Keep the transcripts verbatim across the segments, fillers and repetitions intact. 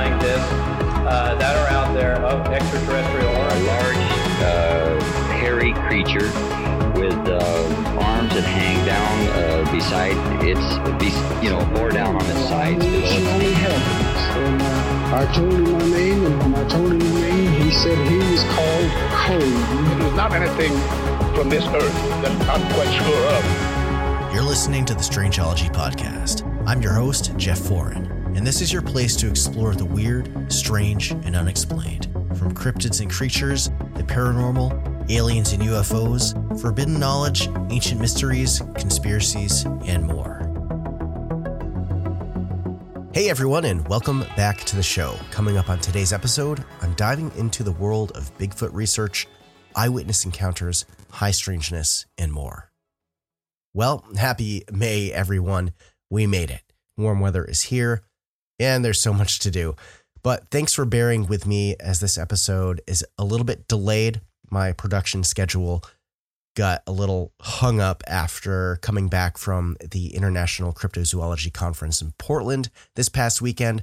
scientists uh, that are out there of extraterrestrial origin. A large, uh, hairy creature with uh, arms that hang down uh, beside its, you know, bore down on its sides. Only heavens. And uh, I told him my name, and when I told him the name, he said he was called Code. It was not anything from this earth that I'm quite sure of. You're listening to the Strangeology Podcast. I'm your host, Jeff Foran, and this is your place to explore the weird, strange, and unexplained. From cryptids and creatures, the paranormal, aliens and U F Os, forbidden knowledge, ancient mysteries, conspiracies, and more. Hey everyone, and welcome back to the show. Coming up on today's episode, I'm diving into the world of Bigfoot research, eyewitness encounters, high strangeness, and more. Well, happy May, everyone. We made it. Warm weather is here, and there's so much to do. But thanks for bearing with me as this episode is a little bit delayed. My production schedule got a little hung up after coming back from the International Cryptozoology Conference in Portland this past weekend.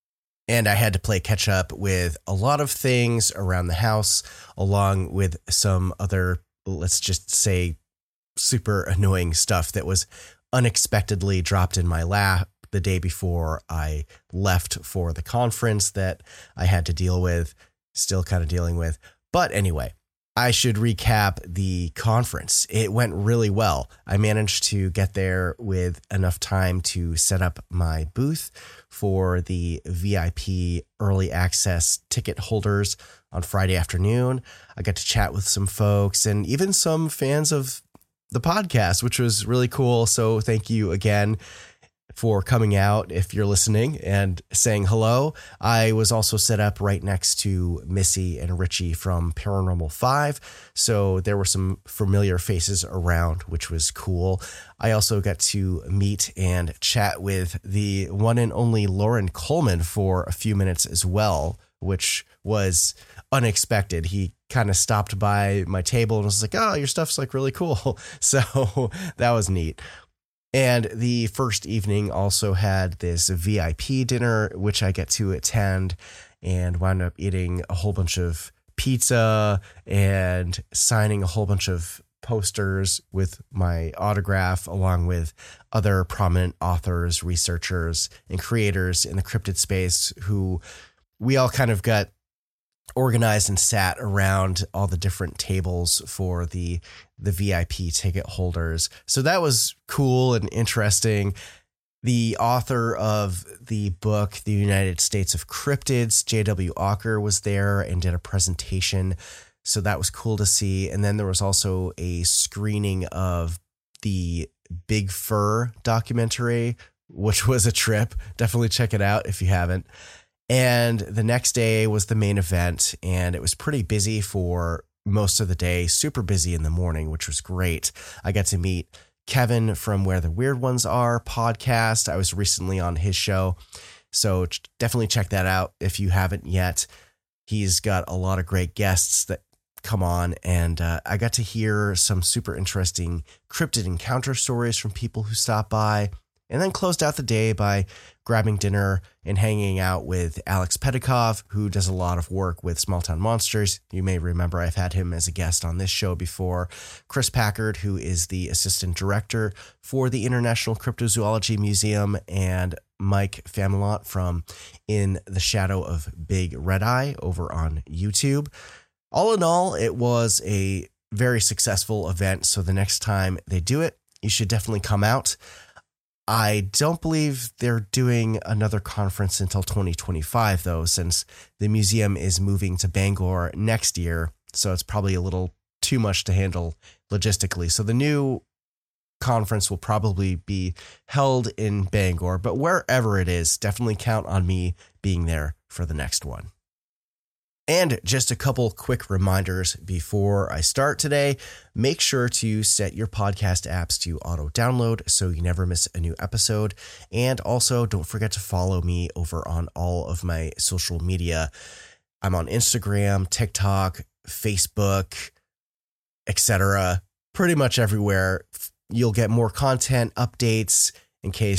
And I had to play catch up with a lot of things around the house, along with some other, let's just say, super annoying stuff that was unexpectedly dropped in my lap the day before I left for the conference that I had to deal with, still kind of dealing with. But anyway, I should recap the conference. It went really well. I managed to get there with enough time to set up my booth for the V I P early access ticket holders on Friday afternoon. I got to chat with some folks and even some fans of the podcast, which was really cool. So thank you again for coming out if you're listening and saying hello. I was also set up right next to Missy and Richie from Paranormal five. So there were some familiar faces around, which was cool. I also got to meet and chat with the one and only Loren Coleman for a few minutes as well, which was unexpected. He kind of stopped by my table and was like, oh, your stuff's like really cool. So that was neat. And the first evening also had this V I P dinner, which I get to attend, and wound up eating a whole bunch of pizza and signing a whole bunch of posters with my autograph, along with other prominent authors, researchers, and creators in the cryptid space who we all kind of got organized and sat around all the different tables for the the V I P ticket holders. So that was cool and interesting. The author of the book, The United States of Cryptids, J W Ocker, was there and did a presentation. So that was cool to see. And then there was also a screening of the Big Fur documentary, which was a trip. Definitely check it out if you haven't. And the next day was the main event, and it was pretty busy for most of the day, super busy in the morning, which was great. I got to meet Kevin from Where the Weird Ones Are podcast. I was recently on his show, so definitely check that out if you haven't yet. He's got a lot of great guests that come on, and uh, I got to hear some super interesting cryptid encounter stories from people who stopped by, and then closed out the day by grabbing dinner and hanging out with Alex Pedikov, who does a lot of work with Small Town Monsters. You may remember I've had him as a guest on this show before. Chris Packard, who is the assistant director for the International Cryptozoology Museum, and Mike Famelot from In the Shadow of Big Red Eye over on YouTube. All in all, it was a very successful event. So the next time they do it, you should definitely come out. I don't believe they're doing another conference until twenty twenty-five, though, since the museum is moving to Bangor next year. So it's probably a little too much to handle logistically. So the new conference will probably be held in Bangor, but wherever it is, definitely count on me being there for the next one. And just a couple quick reminders before I start today. Make sure to set your podcast apps to auto download so you never miss a new episode. And also don't forget to follow me over on all of my social media. I'm on Instagram, TikTok, Facebook, et cetera. Pretty much everywhere. You'll get more content updates in case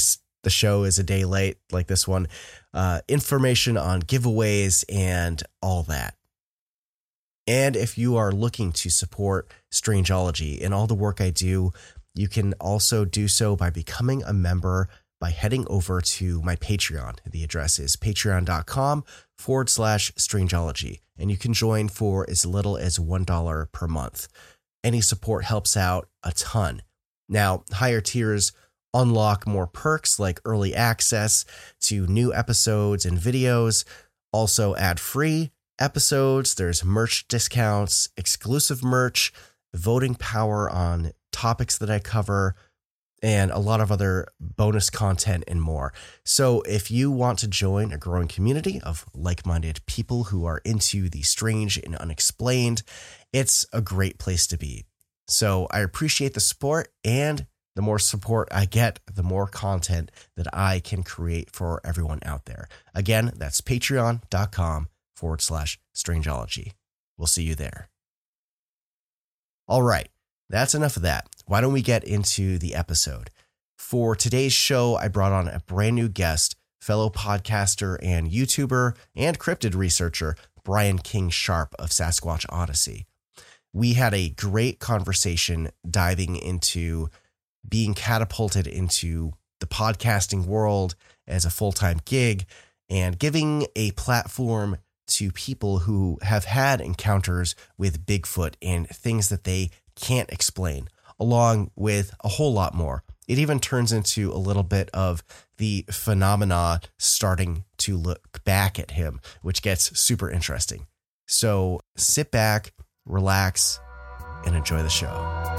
the show is a day late like this one, uh, information on giveaways and all that. And if you are looking to support Strangeology and all the work I do, you can also do so by becoming a member by heading over to my Patreon. The address is patreon.com forward slash Strangeology. And you can join for as little as one dollar per month. Any support helps out a ton. Now, higher tiers unlock more perks like early access to new episodes and videos, also ad-free episodes. There's merch discounts, exclusive merch, voting power on topics that I cover, and a lot of other bonus content and more. So if you want to join a growing community of like-minded people who are into the strange and unexplained, it's a great place to be. So I appreciate the support, and the more support I get, the more content that I can create for everyone out there. Again, that's patreon.com forward slash Strangeology. We'll see you there. All right, that's enough of that. Why don't we get into the episode? For today's show, I brought on a brand new guest, fellow podcaster and YouTuber and cryptid researcher, Brian King Sharp of Sasquatch Odyssey. We had a great conversation diving into being catapulted into the podcasting world as a full-time gig and giving a platform to people who have had encounters with Bigfoot and things that they can't explain, along with a whole lot more. It even turns into a little bit of the phenomena starting to look back at him, which gets super interesting. So sit back, relax, and enjoy the show.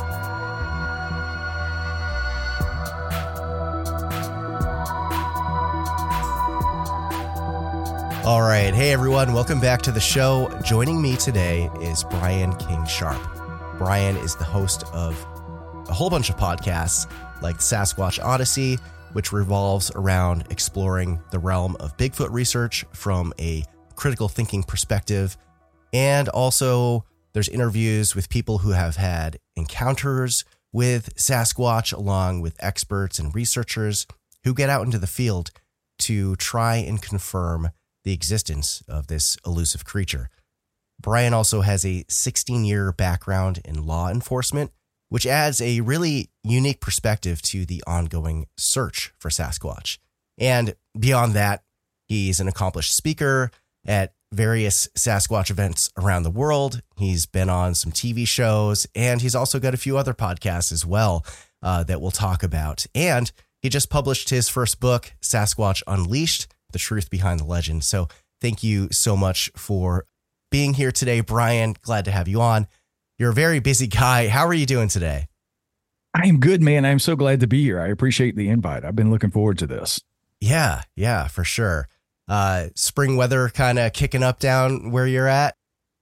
All right. Hey, everyone. Welcome back to the show. Joining me today is Brian King Sharp. Brian is the host of a whole bunch of podcasts like Sasquatch Odyssey, which revolves around exploring the realm of Bigfoot research from a critical thinking perspective. And also there's interviews with people who have had encounters with Sasquatch, along with experts and researchers who get out into the field to try and confirm the existence of this elusive creature. Brian also has a sixteen-year background in law enforcement, which adds a really unique perspective to the ongoing search for Sasquatch. And beyond that, he's an accomplished speaker at various Sasquatch events around the world. He's been on some T V shows, and he's also got a few other podcasts as well uh, that we'll talk about. And he just published his first book, Sasquatch Unleashed: The Truth Behind the Legend. So thank you so much for being here today, Brian. Glad to have you on. You're a very busy guy. How are you doing today? I am good, man. I'm so glad to be here. I appreciate the invite. I've been looking forward to this. Yeah, yeah, for sure. Uh, spring weather kind of kicking up down where you're at?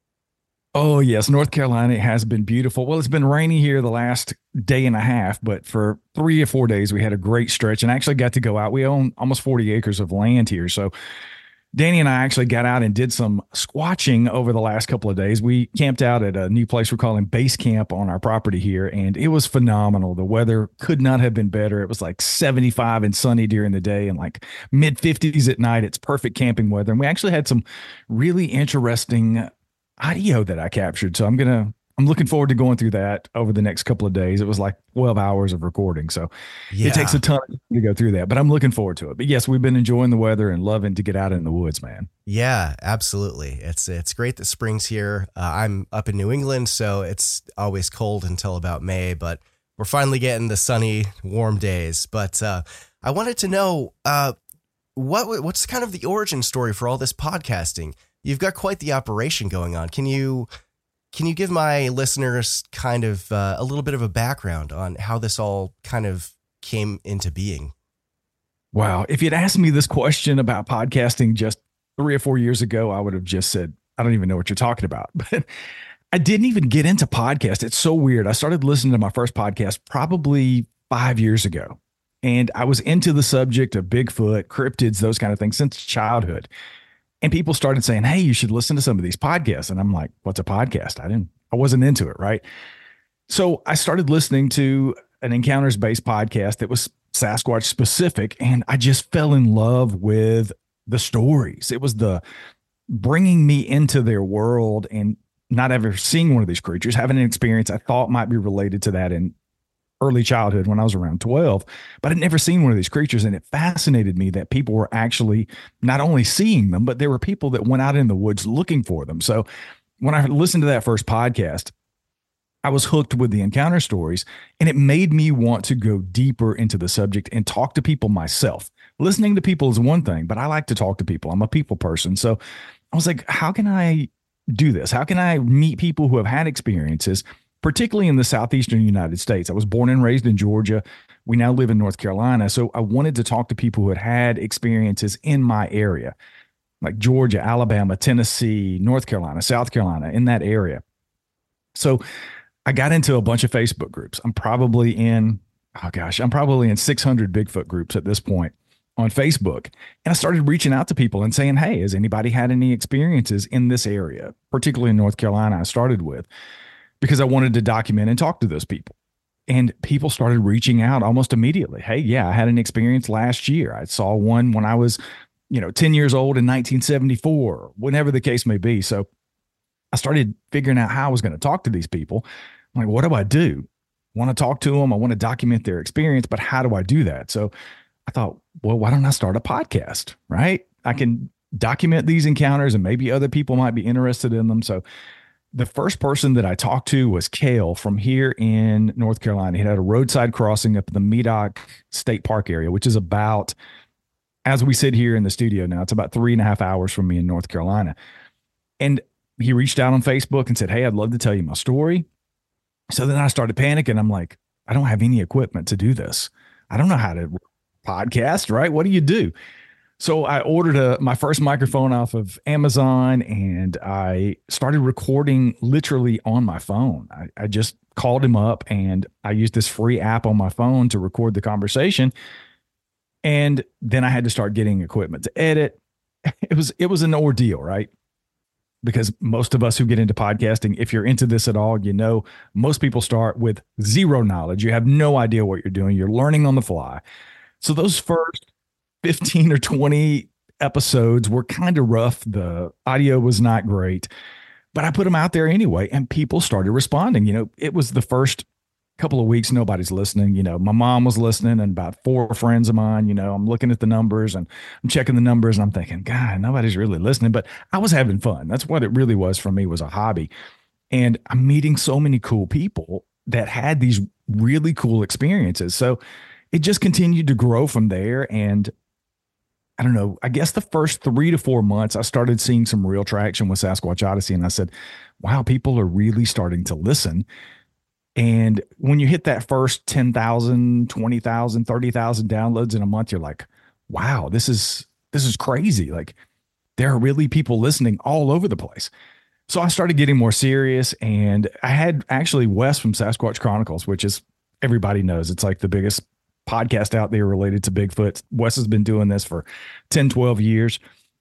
Oh, yes. North Carolina has been beautiful. Well, it's been rainy here the last day and a half, but for three or four days, we had a great stretch and actually got to go out. We own almost forty acres of land here. So Danny and I actually got out and did some squatching over the last couple of days. We camped out at a new place we're calling Base Camp on our property here, and it was phenomenal. The weather could not have been better. It was like seventy-five and sunny during the day and like mid fifties at night. It's perfect camping weather. And we actually had some really interesting audio that I captured. So I'm going to, I'm looking forward to going through that over the next couple of days. It was like twelve hours of recording. So yeah. It takes a ton to go through that, but I'm looking forward to it. But yes, we've been enjoying the weather and loving to get out in the woods, man. Yeah, absolutely. It's, it's great that spring's here. Uh, I'm up in New England, so it's always cold until about May, but we're finally getting the sunny, warm days. But uh, I wanted to know uh, what, what's kind of the origin story for all this podcasting? You've got quite the operation going on. Can you, Can you give my listeners kind of uh, a little bit of a background on how this all kind of came into being? Wow. If you'd asked me this question about podcasting just three or four years ago, I would have just said, I don't even know what you're talking about. But I didn't even get into podcast. It's so weird. I started listening to my first podcast probably five years ago. And I was into the subject of Bigfoot, cryptids, those kind of things since childhood. And people started saying, hey, you should listen to some of these podcasts. And I'm like, what's a podcast? I didn't, I wasn't into it. Right. So I started listening to an encounters based podcast that was Sasquatch specific, and I just fell in love with the stories. It was the bringing me into their world and not ever seeing one of these creatures, having an experience I thought might be related to that in early childhood when I was around twelve, but I'd never seen one of these creatures. And it fascinated me that people were actually not only seeing them, but there were people that went out in the woods looking for them. So when I listened to that first podcast, I was hooked with the encounter stories, and it made me want to go deeper into the subject and talk to people myself. Listening to people is one thing, but I like to talk to people. I'm a people person. So I was like, how can I do this? How can I meet people who have had experiences, particularly in the southeastern United States? I was born and raised in Georgia. We now live in North Carolina. So I wanted to talk to people who had had experiences in my area, like Georgia, Alabama, Tennessee, North Carolina, South Carolina, in that area. So I got into a bunch of Facebook groups. I'm probably in, oh gosh, I'm probably in six hundred Bigfoot groups at this point on Facebook. And I started reaching out to people and saying, hey, has anybody had any experiences in this area, particularly in North Carolina, I started with, because I wanted to document and talk to those people. And people started reaching out almost immediately. Hey, yeah, I had an experience last year. I saw one when I was, you know, ten years old in nineteen seventy-four, whenever the case may be. So I started figuring out how I was going to talk to these people. I'm like, what do I do? I want to talk to them. I want to document their experience, but how do I do that? So I thought, well, why don't I start a podcast, right? I can document these encounters and maybe other people might be interested in them. So the first person that I talked to was Kale from here in North Carolina. He had a roadside crossing up in the Medoc State Park area, which is about, as we sit here in the studio now, it's about three and a half hours from me in North Carolina. And he reached out on Facebook and said, hey, I'd love to tell you my story. So then I started panicking. I'm like, I don't have any equipment to do this. I don't know how to podcast, right? What do you do? So I ordered a, my first microphone off of Amazon, and I started recording literally on my phone. I, I just called him up, and I used this free app on my phone to record the conversation. And then I had to start getting equipment to edit. It was, it was an ordeal, right? Because most of us who get into podcasting, if you're into this at all, you know, most people start with zero knowledge. You have no idea what you're doing. You're learning on the fly. So those first fifteen or twenty episodes were kind of rough. The audio was not great, but I put them out there anyway, and people started responding. You know, it was the first couple of weeks, nobody's listening. You know, my mom was listening and about four friends of mine. You know, I'm looking at the numbers and I'm checking the numbers and I'm thinking, God, nobody's really listening, but I was having fun. That's what it really was for me, was a hobby. And I'm meeting so many cool people that had these really cool experiences. So it just continued to grow from there. And I don't know, I guess the first three to four months, I started seeing some real traction with Sasquatch Odyssey. And I said, wow, people are really starting to listen. And when you hit that first ten thousand, twenty thousand, thirty thousand downloads in a month, you're like, wow, this is, this is crazy. Like, there are really people listening all over the place. So I started getting more serious, and I had actually Wes from Sasquatch Chronicles, which is, everybody knows, it's like the biggest podcast out there related to Bigfoot. Wes has been doing this for ten, twelve years.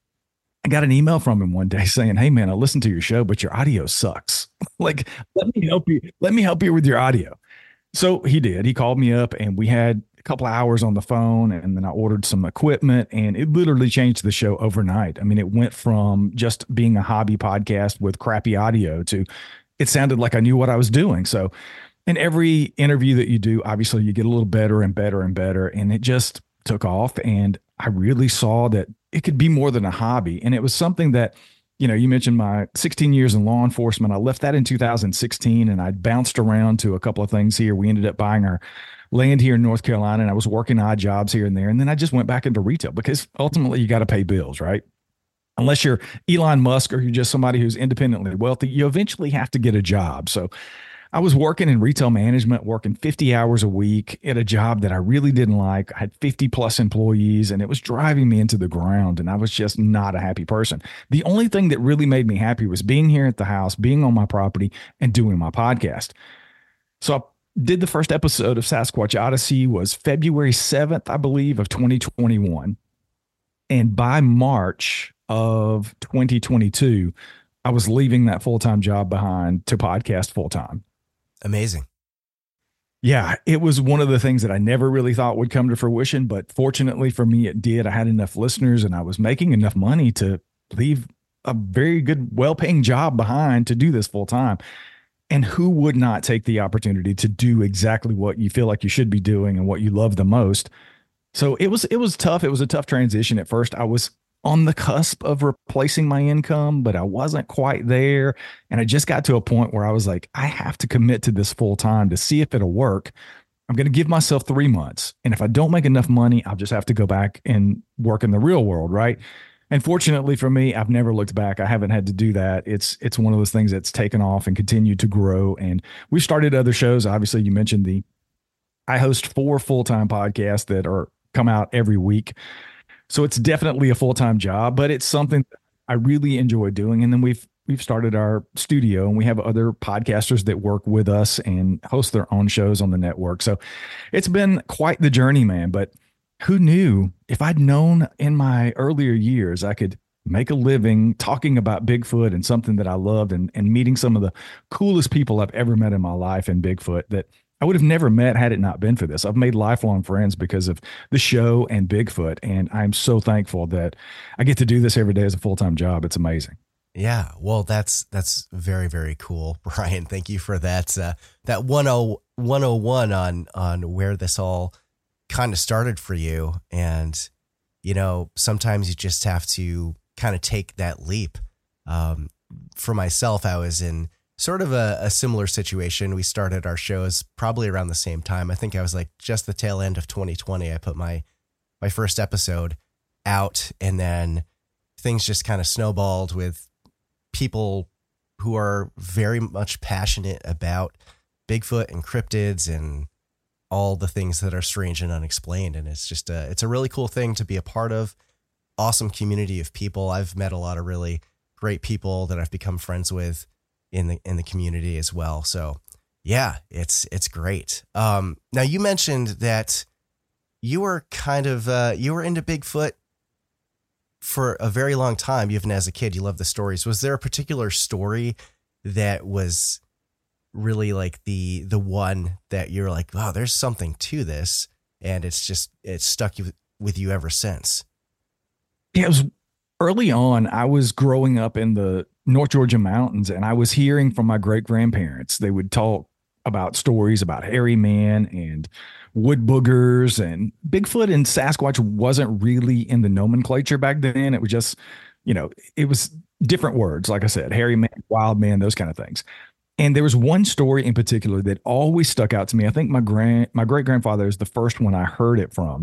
I got an email from him one day saying, hey man, I listened to your show, but your audio sucks. Like, let me help you. Let me help you with your audio. So he did. He called me up, and we had a couple of hours on the phone, and then I ordered some equipment, and it literally changed the show overnight. I mean, it went from just being a hobby podcast with crappy audio to it sounded like I knew what I was doing. So in every interview that you do, obviously you get a little better and better and better, and it just took off. And I really saw that it could be more than a hobby. And it was something that, you know, you mentioned my sixteen years in law enforcement. I left that in two thousand sixteen, and I bounced around to a couple of things here. We ended up buying our land here in North Carolina, and I was working odd jobs here and there. And then I just went back into retail, because ultimately you got to pay bills, right? Unless you're Elon Musk or you're just somebody who's independently wealthy, you eventually have to get a job. So I was working in retail management, working fifty hours a week at a job that I really didn't like. I had fifty plus employees, and it was driving me into the ground, and I was just not a happy person. The only thing that really made me happy was being here at the house, being on my property, and doing my podcast. So I did the first episode of Sasquatch Odyssey was February seventh, I believe, of twenty twenty-one. And by March of twenty twenty-two, I was leaving that full-time job behind to podcast full-time. Amazing. Yeah, it was one of the things that I never really thought would come to fruition, but fortunately for me, it did. I had enough listeners and I was making enough money to leave a very good, well-paying job behind to do this full time. And who would not take the opportunity to do exactly what you feel like you should be doing and what you love the most? So it was, it was tough. It was a tough transition at first. I was on the cusp of replacing my income, but I wasn't quite there. And I just got to a point where I was like, I have to commit to this full time to see if it'll work. I'm going to give myself three months. And if I don't make enough money, I'll just have to go back and work in the real world. Right. And fortunately for me, I've never looked back. I haven't had to do that. It's, it's one of those things that's taken off and continued to grow. And we've started other shows. Obviously you mentioned the, I host four full-time podcasts that are come out every week. So it's definitely a full-time job, but it's something I really enjoy doing. And then we've we've started our studio and we have other podcasters that work with us and host their own shows on the network. So it's been quite the journey, man. But who knew, if I'd known in my earlier years, I could make a living talking about Bigfoot and something that I loved and, and meeting some of the coolest people I've ever met in my life in Bigfoot that I would have never met had it not been for this. I've made lifelong friends because of the show and Bigfoot. And I'm so thankful that I get to do this every day as a full-time job. It's amazing. Yeah. Well, that's, that's very, very cool, Brian. Thank you for that, uh, that one oh one on, on where this all kind of started for you. And, you know, sometimes you just have to kind of take that leap. Um, for myself, I was in sort of a, a similar situation. We started our shows probably around the same time. I think I was like just the tail end of twenty twenty. I put my, my first episode out, and then things just kind of snowballed with people who are very much passionate about Bigfoot and cryptids and all the things that are strange and unexplained. And it's just a, it's a really cool thing to be a part of. Awesome community of people. I've met a lot of really great people that I've become friends with in the, in the community as well. So yeah, it's, it's great. Um, now you mentioned that you were kind of, uh, you were into Bigfoot for a very long time. Even as a kid, you loved the stories. Was there a particular story that was really like the, the one that you're like, wow, there's something to this, and it's just, it's stuck you, with you ever since? Yeah, it was early on. I was growing up in the North Georgia mountains, and I was hearing from my great grandparents. They would talk about stories about hairy man and wood boogers, and Bigfoot and Sasquatch wasn't really in the nomenclature back then. It was just, you know, it was different words. Like I said, hairy man, wild man, those kind of things. And there was one story in particular that always stuck out to me. I think my grand, my great grandfather is the first one I heard it from.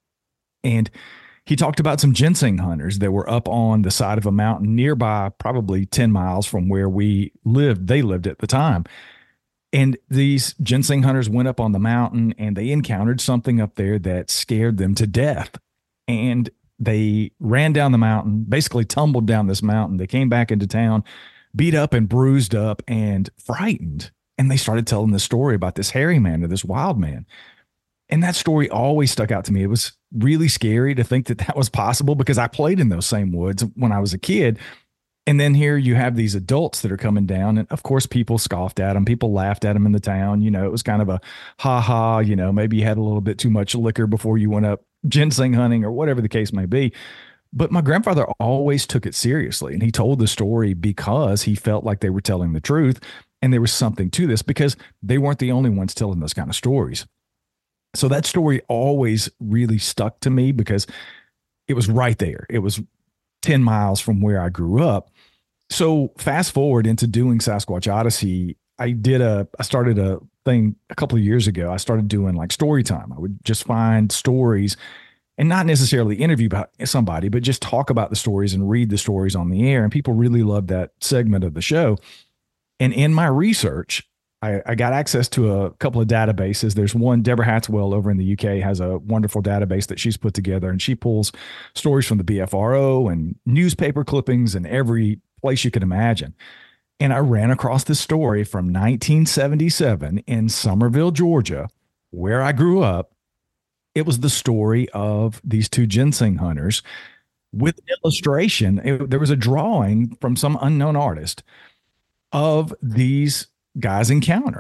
And he talked about some ginseng hunters that were up on the side of a mountain nearby, probably ten miles from where we lived. They lived at the time. And these ginseng hunters went up on the mountain and they encountered something up there that scared them to death. And they ran down the mountain, basically tumbled down this mountain. They came back into town, beat up and bruised up and frightened. And they started telling the story about this hairy man or this wild man. And that story always stuck out to me. It was really scary to think that that was possible because I played in those same woods when I was a kid. And then here you have these adults that are coming down. And of course, people scoffed at them. People laughed at them in the town. You know, it was kind of a ha ha, you know, maybe you had a little bit too much liquor before you went up ginseng hunting or whatever the case may be. But my grandfather always took it seriously. And he told the story because he felt like they were telling the truth. And there was something to this because they weren't the only ones telling those kind of stories. So that story always really stuck to me because it was right there. It was ten miles from where I grew up. So fast forward into doing Sasquatch Odyssey, I did a, I started a thing a couple of years ago. I started doing like story time. I would just find stories and not necessarily interview about somebody, but just talk about the stories and read the stories on the air. And people really loved that segment of the show. And in my research, I, I got access to a couple of databases. There's one, Deborah Hatswell over in the U K has a wonderful database that she's put together, and she pulls stories from the B F R O and newspaper clippings and every place you could imagine. And I ran across this story from nineteen seventy-seven in Summerville, Georgia, where I grew up. It was the story of these two ginseng hunters with illustration. It, there was a drawing from some unknown artist of these guys encounter.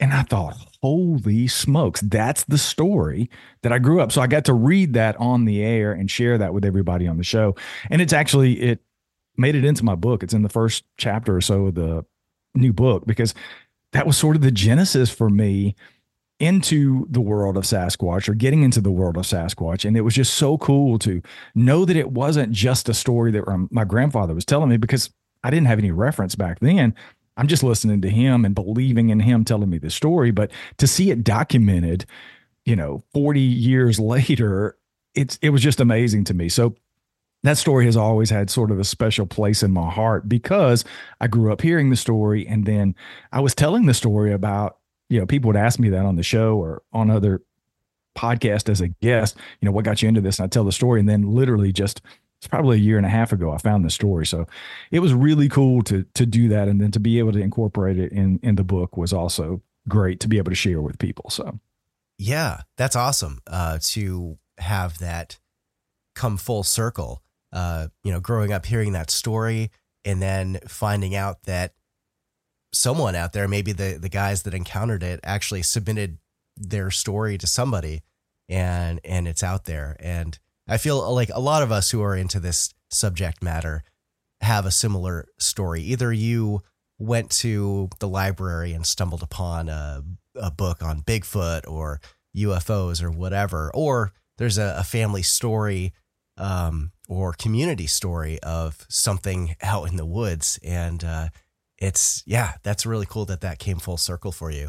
And I thought, holy smokes, that's the story that I grew up. So I got to read that on the air and share that with everybody on the show. And it's actually, it made it into my book. It's in the first chapter or so of the new book, because that was sort of the genesis for me into the world of Sasquatch, or getting into the world of Sasquatch. And it was just so cool to know that it wasn't just a story that my grandfather was telling me, because I didn't have any reference back then. I'm just listening to him and believing in him telling me the story. But to see it documented, you know, forty years later, it's, it was just amazing to me. So that story has always had sort of a special place in my heart, because I grew up hearing the story, and then I was telling the story about, you know, people would ask me that on the show or on other podcasts as a guest, you know, what got you into this? And I tell the story. And then literally just, it's probably a year and a half ago, I found the story. So it was really cool to, to do that. And then to be able to incorporate it in, in the book was also great to be able to share with people. So. Yeah, that's awesome. Uh, to have that come full circle, uh, you know, growing up, hearing that story, and then finding out that someone out there, maybe the, the guys that encountered it, actually submitted their story to somebody, and, and it's out there. And I feel like a lot of us who are into this subject matter have a similar story. Either you went to the library and stumbled upon a, a book on Bigfoot or U F Os or whatever, or there's a, a family story um, or community story of something out in the woods. And uh, it's, yeah, that's really cool that that came full circle for you.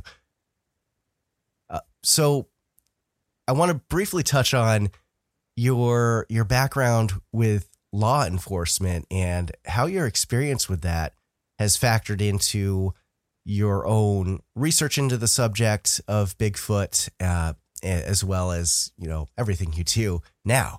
Uh, so I want to briefly touch on your your background with law enforcement and how your experience with that has factored into your own research into the subject of Bigfoot, uh, as well as, you know, everything you do now.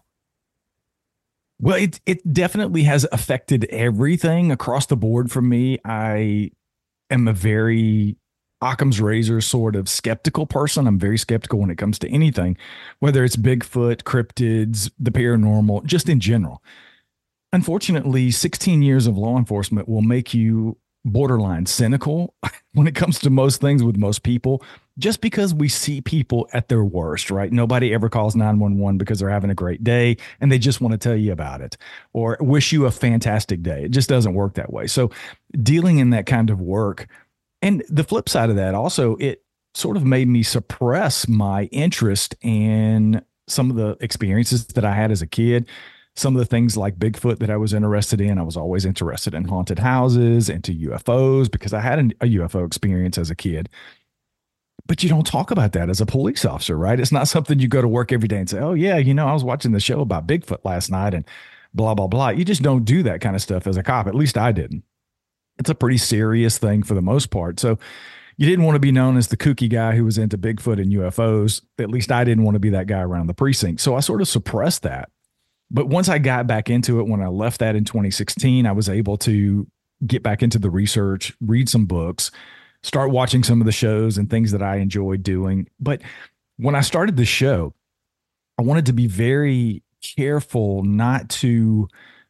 Well, it it definitely has affected everything across the board for me. I am a very Occam's razor sort of skeptical person. I'm very skeptical when it comes to anything, whether it's Bigfoot, cryptids, the paranormal, just in general. Unfortunately, sixteen years of law enforcement will make you borderline cynical when it comes to most things with most people, just because we see people at their worst, right? Nobody ever calls nine one one because they're having a great day and they just want to tell you about it or wish you a fantastic day. It just doesn't work that way. So dealing in that kind of work, and the flip side of that also, it sort of made me suppress my interest in some of the experiences that I had as a kid. Some of the things like Bigfoot that I was interested in. I was always interested in haunted houses, into U F Os, because I had a U F O experience as a kid. But you don't talk about that as a police officer, right? It's not something you go to work every day and say, oh, yeah, you know, I was watching the show about Bigfoot last night and blah, blah, blah. You just don't do that kind of stuff as a cop. At least I didn't. It's a pretty serious thing for the most part. So you didn't want to be known as the kooky guy who was into Bigfoot and U F Os. At least I didn't want to be that guy around the precinct. So I sort of suppressed that. But once I got back into it, when I left that in twenty sixteen, I was able to get back into the research, read some books, start watching some of the shows and things that I enjoyed doing. But when I started the show, I wanted to be very careful not to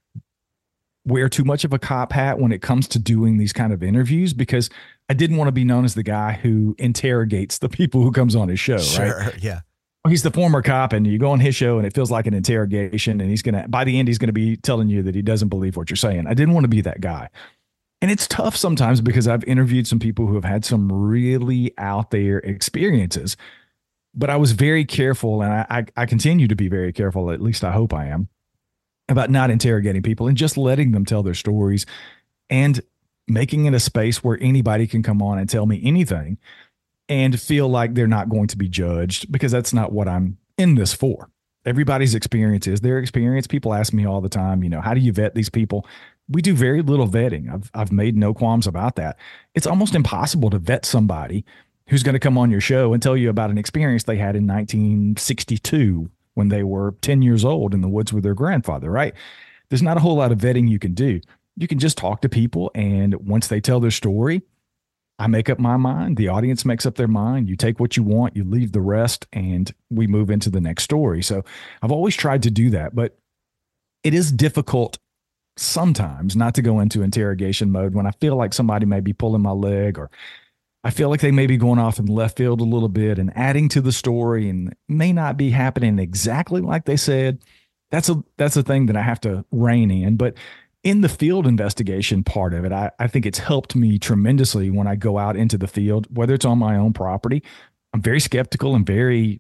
wear too much of a cop hat when it comes to doing these kind of interviews, because I didn't want to be known as the guy who interrogates the people who comes on his show. Sure, right? Yeah. He's the former cop, and you go on his show and it feels like an interrogation, and he's going to, by the end, he's going to be telling you that he doesn't believe what you're saying. I didn't want to be that guy. And it's tough sometimes because I've interviewed some people who have had some really out there experiences, but I was very careful, and I, I, I continue to be very careful, at least I hope I am, about not interrogating people and just letting them tell their stories and making it a space where anybody can come on and tell me anything and feel like they're not going to be judged, because that's not what I'm in this for. Everybody's experience is their experience. People ask me all the time, you know, how do you vet these people? We do very little vetting. I've, I've made no qualms about that. It's almost impossible to vet somebody who's going to come on your show and tell you about an experience they had in nineteen sixty-two when they were ten years old in the woods with their grandfather, right? There's not a whole lot of vetting you can do. You can just talk to people, and once they tell their story, I make up my mind. The audience makes up their mind. You take what you want, you leave the rest, and we move into the next story. So I've always tried to do that, but it is difficult sometimes not to go into interrogation mode when I feel like somebody may be pulling my leg, or I feel like they may be going off in left field a little bit and adding to the story and may not be happening exactly like they said. That's a that's a thing that I have to rein in. But in the field investigation part of it, I, I think it's helped me tremendously when I go out into the field, whether it's on my own property. I'm very skeptical and very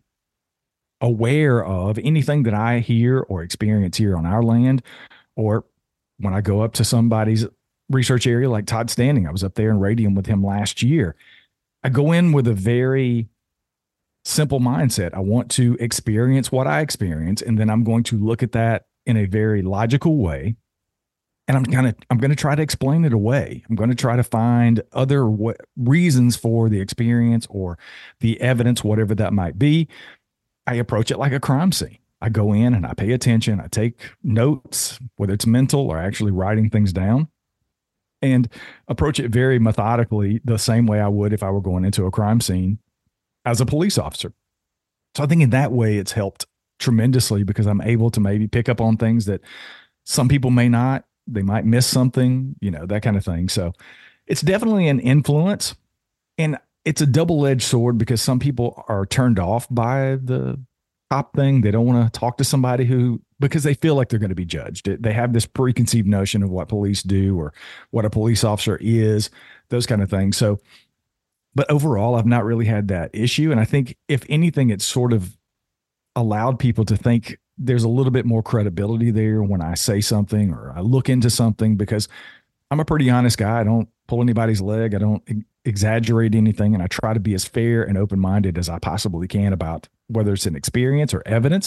aware of anything that I hear or experience here on our land, or when I go up to somebody's research area like Todd Standing. I was up there in Radium with him last year. I go in with a very simple mindset. I want to experience what I experience, and then I'm going to look at that in a very logical way. And I'm kind of, I'm going to try to explain it away. I'm going to try to find other w- reasons for the experience or the evidence, whatever that might be. I approach it like a crime scene. I go in and I pay attention. I take notes, whether it's mental or actually writing things down, and approach it very methodically, the same way I would if I were going into a crime scene as a police officer. So I think in that way, it's helped tremendously because I'm able to maybe pick up on things that some people may not. They might miss something, you know, that kind of thing. So it's definitely an influence, and it's a double-edged sword because some people are turned off by the cop thing. They don't want to talk to somebody who, because they feel like they're going to be judged. They have this preconceived notion of what police do or what a police officer is, those kind of things. So, but overall, I've not really had that issue. And I think if anything, it's sort of allowed people to think there's a little bit more credibility there when I say something or I look into something, because I'm a pretty honest guy. I don't pull anybody's leg. I don't exaggerate anything. And I try to be as fair and open-minded as I possibly can about whether it's an experience or evidence.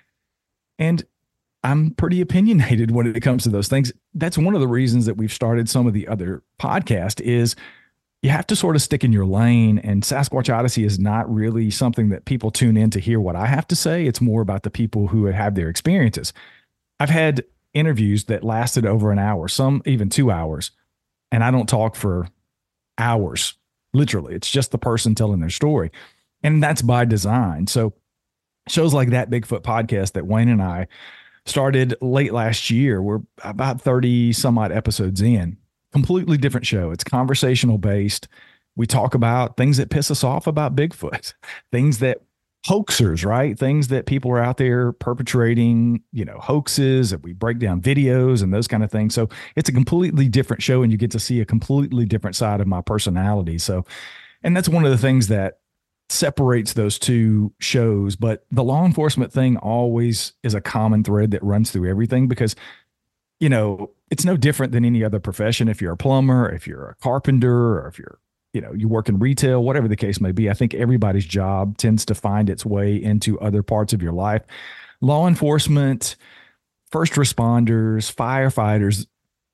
And I'm pretty opinionated when it comes to those things. That's one of the reasons that we've started some of the other podcasts is you have to sort of stick in your lane, and Sasquatch Odyssey is not really something that people tune in to hear what I have to say. It's more about the people who have their experiences. I've had interviews that lasted over an hour, some even two hours, and I don't talk for hours. Literally, it's just the person telling their story, and that's by design. So shows like that Bigfoot podcast that Wayne and I started late last year, we're about thirty some odd episodes in. Completely different show. It's conversational based. We talk about things that piss us off about Bigfoot, things that hoaxers, right? Things that people are out there perpetrating, you know, hoaxes, and we break down videos and those kind of things. So it's a completely different show, and you get to see a completely different side of my personality. So, and that's one of the things that separates those two shows. But the law enforcement thing always is a common thread that runs through everything, because you know, it's no different than any other profession. If you're a plumber, if you're a carpenter, or if you're, you know, you work in retail, whatever the case may be, I think everybody's job tends to find its way into other parts of your life. Law enforcement, first responders, firefighters,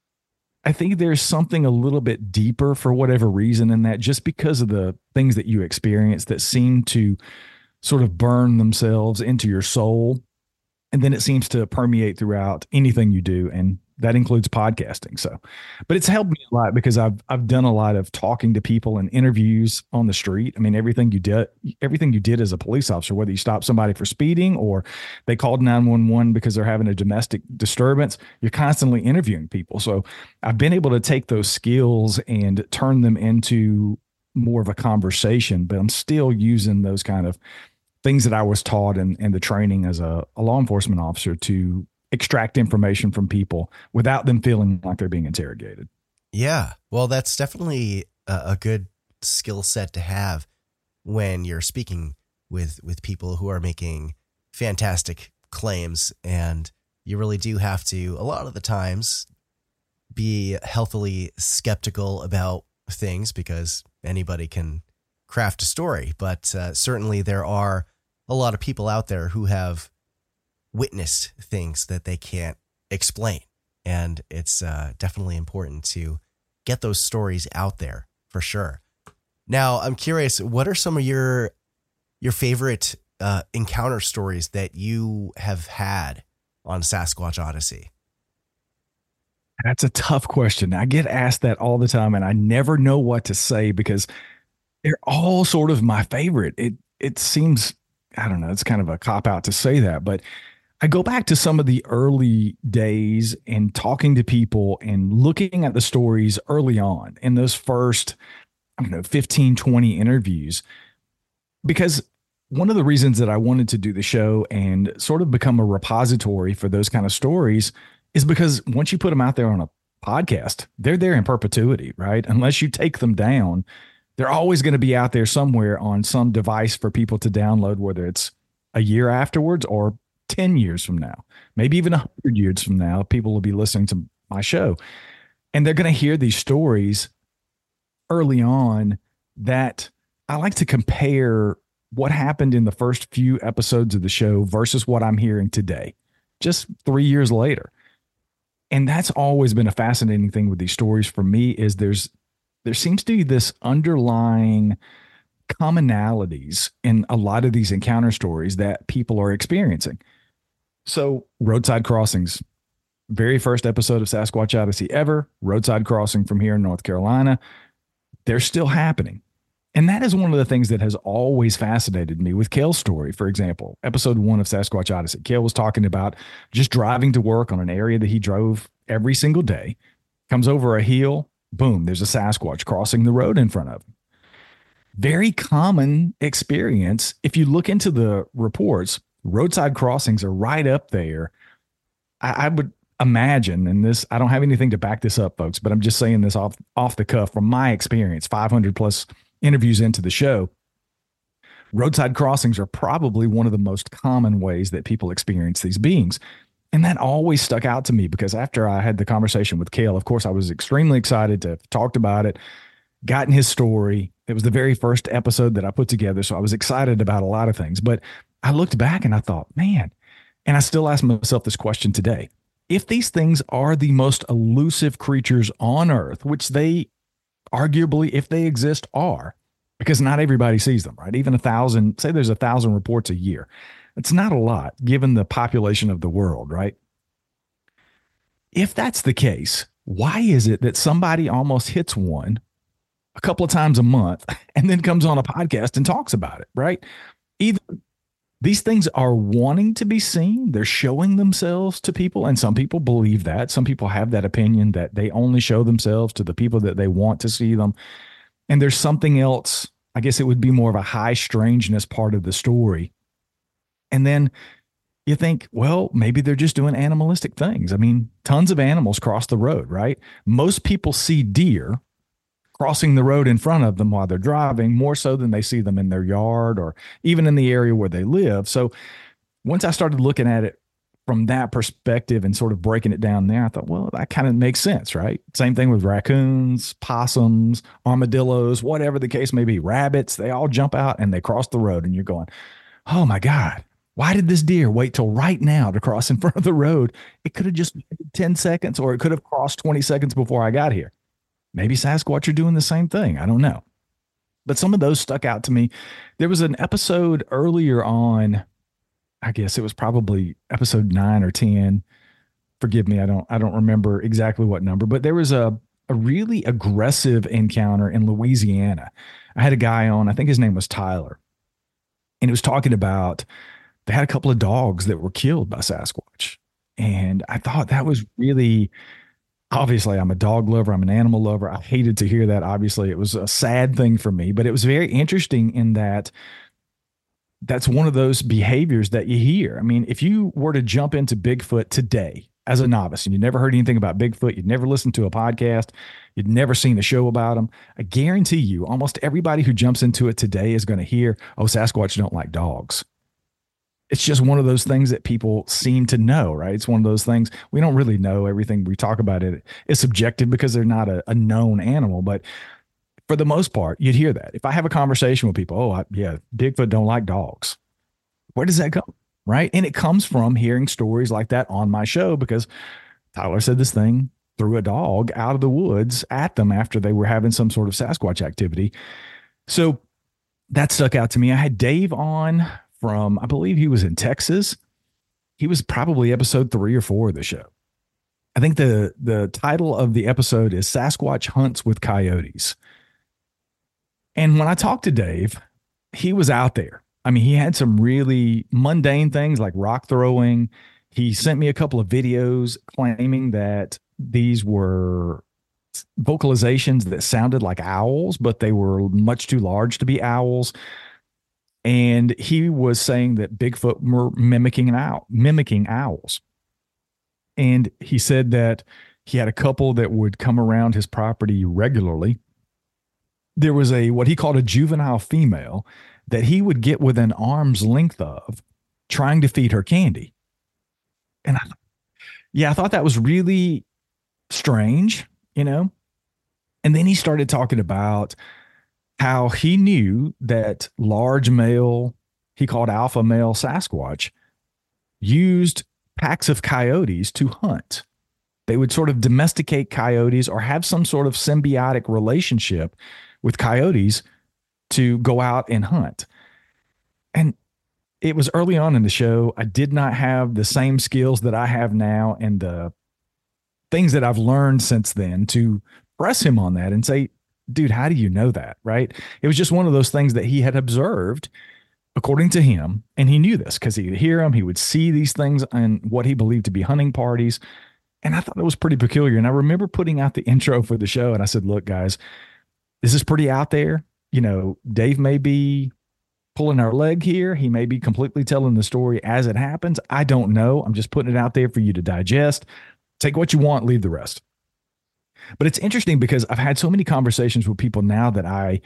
I think there's something a little bit deeper for whatever reason in that, just because of the things that you experience that seem to sort of burn themselves into your soul. And then it seems to permeate throughout anything you do. And that includes podcasting. So, but it's helped me a lot because I've, I've done a lot of talking to people and interviews on the street. I mean, everything you did, everything you did as a police officer, whether you stopped somebody for speeding or they called nine one one because they're having a domestic disturbance, you're constantly interviewing people. So I've been able to take those skills and turn them into more of a conversation, but I'm still using those kind of things that I was taught in, in the training as a, a law enforcement officer to extract information from people without them feeling like they're being interrogated. Yeah. Well, that's definitely a, a good skill set to have when you're speaking with, with people who are making fantastic claims. And you really do have to, a lot of the times, be healthily skeptical about things because anybody can craft a story. But uh, certainly there are a lot of people out there who have witnessed things that they can't explain. And it's uh, definitely important to get those stories out there for sure. Now, I'm curious, what are some of your your favorite uh, encounter stories that you have had on Sasquatch Odyssey? That's a tough question. I get asked that all the time, and I never know what to say because they're all sort of my favorite. It it seems, I don't know, it's kind of a cop-out to say that, but I go back to some of the early days and talking to people and looking at the stories early on in those first, I don't know, fifteen, twenty interviews. Because one of the reasons that I wanted to do the show and sort of become a repository for those kind of stories is because once you put them out there on a podcast, they're there in perpetuity, right? Unless you take them down, they're always going to be out there somewhere on some device for people to download, whether it's a year afterwards or ten years from now, maybe even one hundred years from now, people will be listening to my show. And they're going to hear these stories early on that I like to compare what happened in the first few episodes of the show versus what I'm hearing today, just three years later. And that's always been a fascinating thing with these stories for me is there's there seems to be this underlying commonalities in a lot of these encounter stories that people are experiencing. So roadside crossings, very first episode of Sasquatch Odyssey ever, roadside crossing from here in North Carolina, they're still happening. And that is one of the things that has always fascinated me with Cale's story. For example, episode one of Sasquatch Odyssey, Cale was talking about just driving to work on an area that he drove every single day, comes over a hill, boom, there's a Sasquatch crossing the road in front of him. Very common experience. If you look into the reports, roadside crossings are right up there. I, I would imagine, and this, I don't have anything to back this up, folks, but I'm just saying this off, off the cuff from my experience, five hundred plus interviews into the show, roadside crossings are probably one of the most common ways that people experience these beings. And that always stuck out to me because after I had the conversation with Cale, of course, I was extremely excited to have talked about it, gotten his story. It was the very first episode that I put together, so I was excited about a lot of things. But I looked back and I thought, man, and I still ask myself this question today. If these things are the most elusive creatures on Earth, which they arguably, if they exist, are, because not everybody sees them, right? Even a thousand, say there's a thousand reports a year. It's not a lot given the population of the world, right? If that's the case, why is it that somebody almost hits one a couple of times a month and then comes on a podcast and talks about it, right? Either these things are wanting to be seen, they're showing themselves to people, and some people believe that. Some people have that opinion that they only show themselves to the people that they want to see them. And there's something else, I guess it would be more of a high strangeness part of the story. And then you think, well, maybe they're just doing animalistic things. I mean, tons of animals cross the road, right? Most people see deer crossing the road in front of them while they're driving, more so than they see them in their yard or even in the area where they live. So once I started looking at it from that perspective and sort of breaking it down there, I thought, well, that kind of makes sense, right? Same thing with raccoons, possums, armadillos, whatever the case may be, rabbits, they all jump out and they cross the road and you're going, oh my God, why did this deer wait till right now to cross in front of the road? It could have just been ten seconds or it could have crossed twenty seconds before I got here. Maybe Sasquatch are doing the same thing. I don't know. But some of those stuck out to me. There was an episode earlier on, I guess it was probably episode nine or ten. Forgive me, I don't I don't remember exactly what number, but there was a, a really aggressive encounter in Louisiana. I had a guy on, I think his name was Tyler, and he was talking about they had a couple of dogs that were killed by Sasquatch. And I thought that was really... Obviously, I'm a dog lover. I'm an animal lover. I hated to hear that. Obviously, it was a sad thing for me, but it was very interesting in that that's one of those behaviors that you hear. I mean, if you were to jump into Bigfoot today as a novice and you never heard anything about Bigfoot, you'd never listened to a podcast, you'd never seen a show about them, I guarantee you almost everybody who jumps into it today is going to hear, oh, Sasquatch don't like dogs. It's just one of those things that people seem to know, right? It's one of those things we don't really know. Everything we talk about it is subjective because they're not a, a known animal. But for the most part, you'd hear that. If I have a conversation with people, oh, I, yeah, Bigfoot don't like dogs. Where does that come? Right? And it comes from hearing stories like that on my show because Tyler said this thing threw a dog out of the woods at them after they were having some sort of Sasquatch activity. So that stuck out to me. I had Dave on from, I believe he was in Texas. He was probably episode three or four of the show. I think the, the title of the episode is Sasquatch Hunts with Coyotes. And when I talked to Dave, he was out there. I mean, he had some really mundane things like rock throwing. He sent me a couple of videos claiming that these were vocalizations that sounded like owls, but they were much too large to be owls. And he was saying that Bigfoot were mimicking an owl, mimicking owls. And he said that he had a couple that would come around his property regularly. There was a, what he called a juvenile female that he would get within arm's length of, trying to feed her candy. And I, yeah, I thought that was really strange, you know? And then he started talking about how he knew that large male, he called alpha male Sasquatch, used packs of coyotes to hunt. They would sort of domesticate coyotes or have some sort of symbiotic relationship with coyotes to go out and hunt. And it was early on in the show. I did not have the same skills that I have now and the things that I've learned since then to press him on that and say, dude, how do you know that? Right. It was just one of those things that he had observed according to him. And he knew this because he would hear them. He would see these things in what he believed to be hunting parties. And I thought it was pretty peculiar. And I remember putting out the intro for the show and I said, look, guys, this is pretty out there. You know, Dave may be pulling our leg here. He may be completely telling the story as it happens. I don't know. I'm just putting it out there for you to digest. Take what you want, leave the rest. But it's interesting because I've had so many conversations with people now that I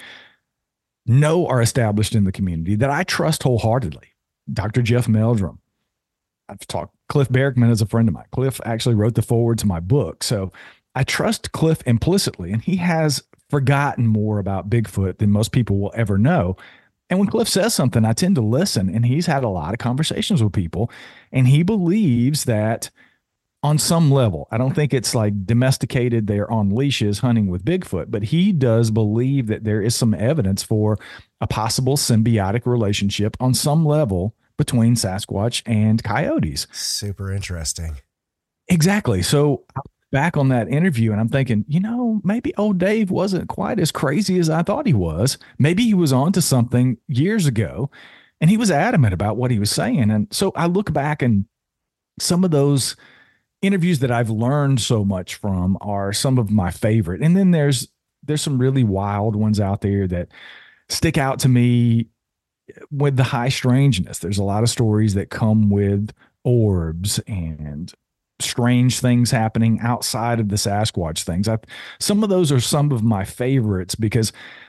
know are established in the community that I trust wholeheartedly. Doctor Jeff Meldrum. I've talked, Cliff Berrickman is a friend of mine. Cliff actually wrote the foreword to my book. So I trust Cliff implicitly, and he has forgotten more about Bigfoot than most people will ever know. And when Cliff says something, I tend to listen, and he's had a lot of conversations with people, and he believes that on some level, I don't think it's like domesticated, they're on leashes hunting with Bigfoot, but he does believe that there is some evidence for a possible symbiotic relationship on some level between Sasquatch and coyotes. Super interesting. Exactly. So I'm back on that interview and I'm thinking, you know, maybe old Dave wasn't quite as crazy as I thought he was. Maybe he was onto something years ago and he was adamant about what he was saying. And so I look back and some of those interviews that I've learned so much from are some of my favorite. And then there's, there's some really wild ones out there that stick out to me with the high strangeness. There's a lot of stories that come with orbs and strange things happening outside of the Sasquatch things. I, some of those are some of my favorites because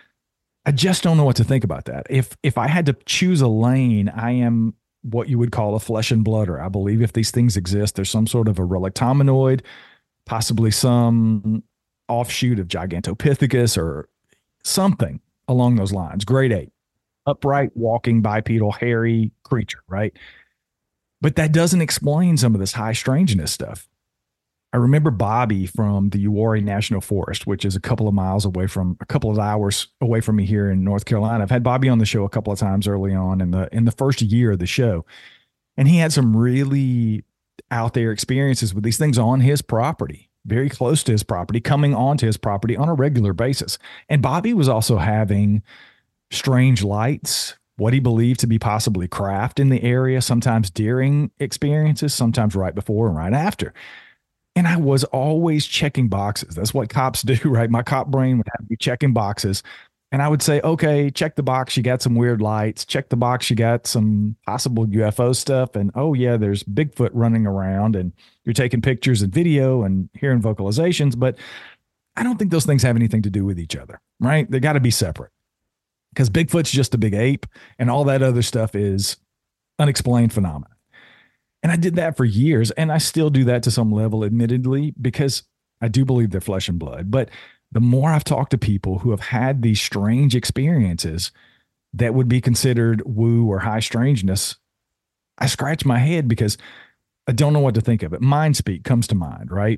I just don't know what to think about that. If, if I had to choose a lane, I am what you would call a flesh and blooder. I believe if these things exist, there's some sort of a relict hominoid, possibly some offshoot of Gigantopithecus or something along those lines. Great ape, upright, walking, bipedal, hairy creature, right? But that doesn't explain some of this high strangeness stuff. I remember Bobby from the Uwharrie National Forest, which is a couple of miles away from, a couple of hours away from me here in North Carolina. I've had Bobby on the show a couple of times early on in the in the first year of the show. And he had some really out there experiences with these things on his property, very close to his property, coming onto his property on a regular basis. And Bobby was also having strange lights, what he believed to be possibly craft in the area, sometimes during experiences, sometimes right before and right after. And I was always checking boxes. That's what cops do, right? My cop brain would have me checking boxes. And I would say, okay, check the box. You got some weird lights. Check the box. You got some possible U F O stuff. And oh yeah, there's Bigfoot running around and you're taking pictures and video and hearing vocalizations. But I don't think those things have anything to do with each other, right? They got to be separate because Bigfoot's just a big ape and all that other stuff is unexplained phenomena. And I did that for years, and I still do that to some level, admittedly, because I do believe they're flesh and blood. But the more I've talked to people who have had these strange experiences that would be considered woo or high strangeness, I scratch my head because I don't know what to think of it. Mind speak comes to mind, right?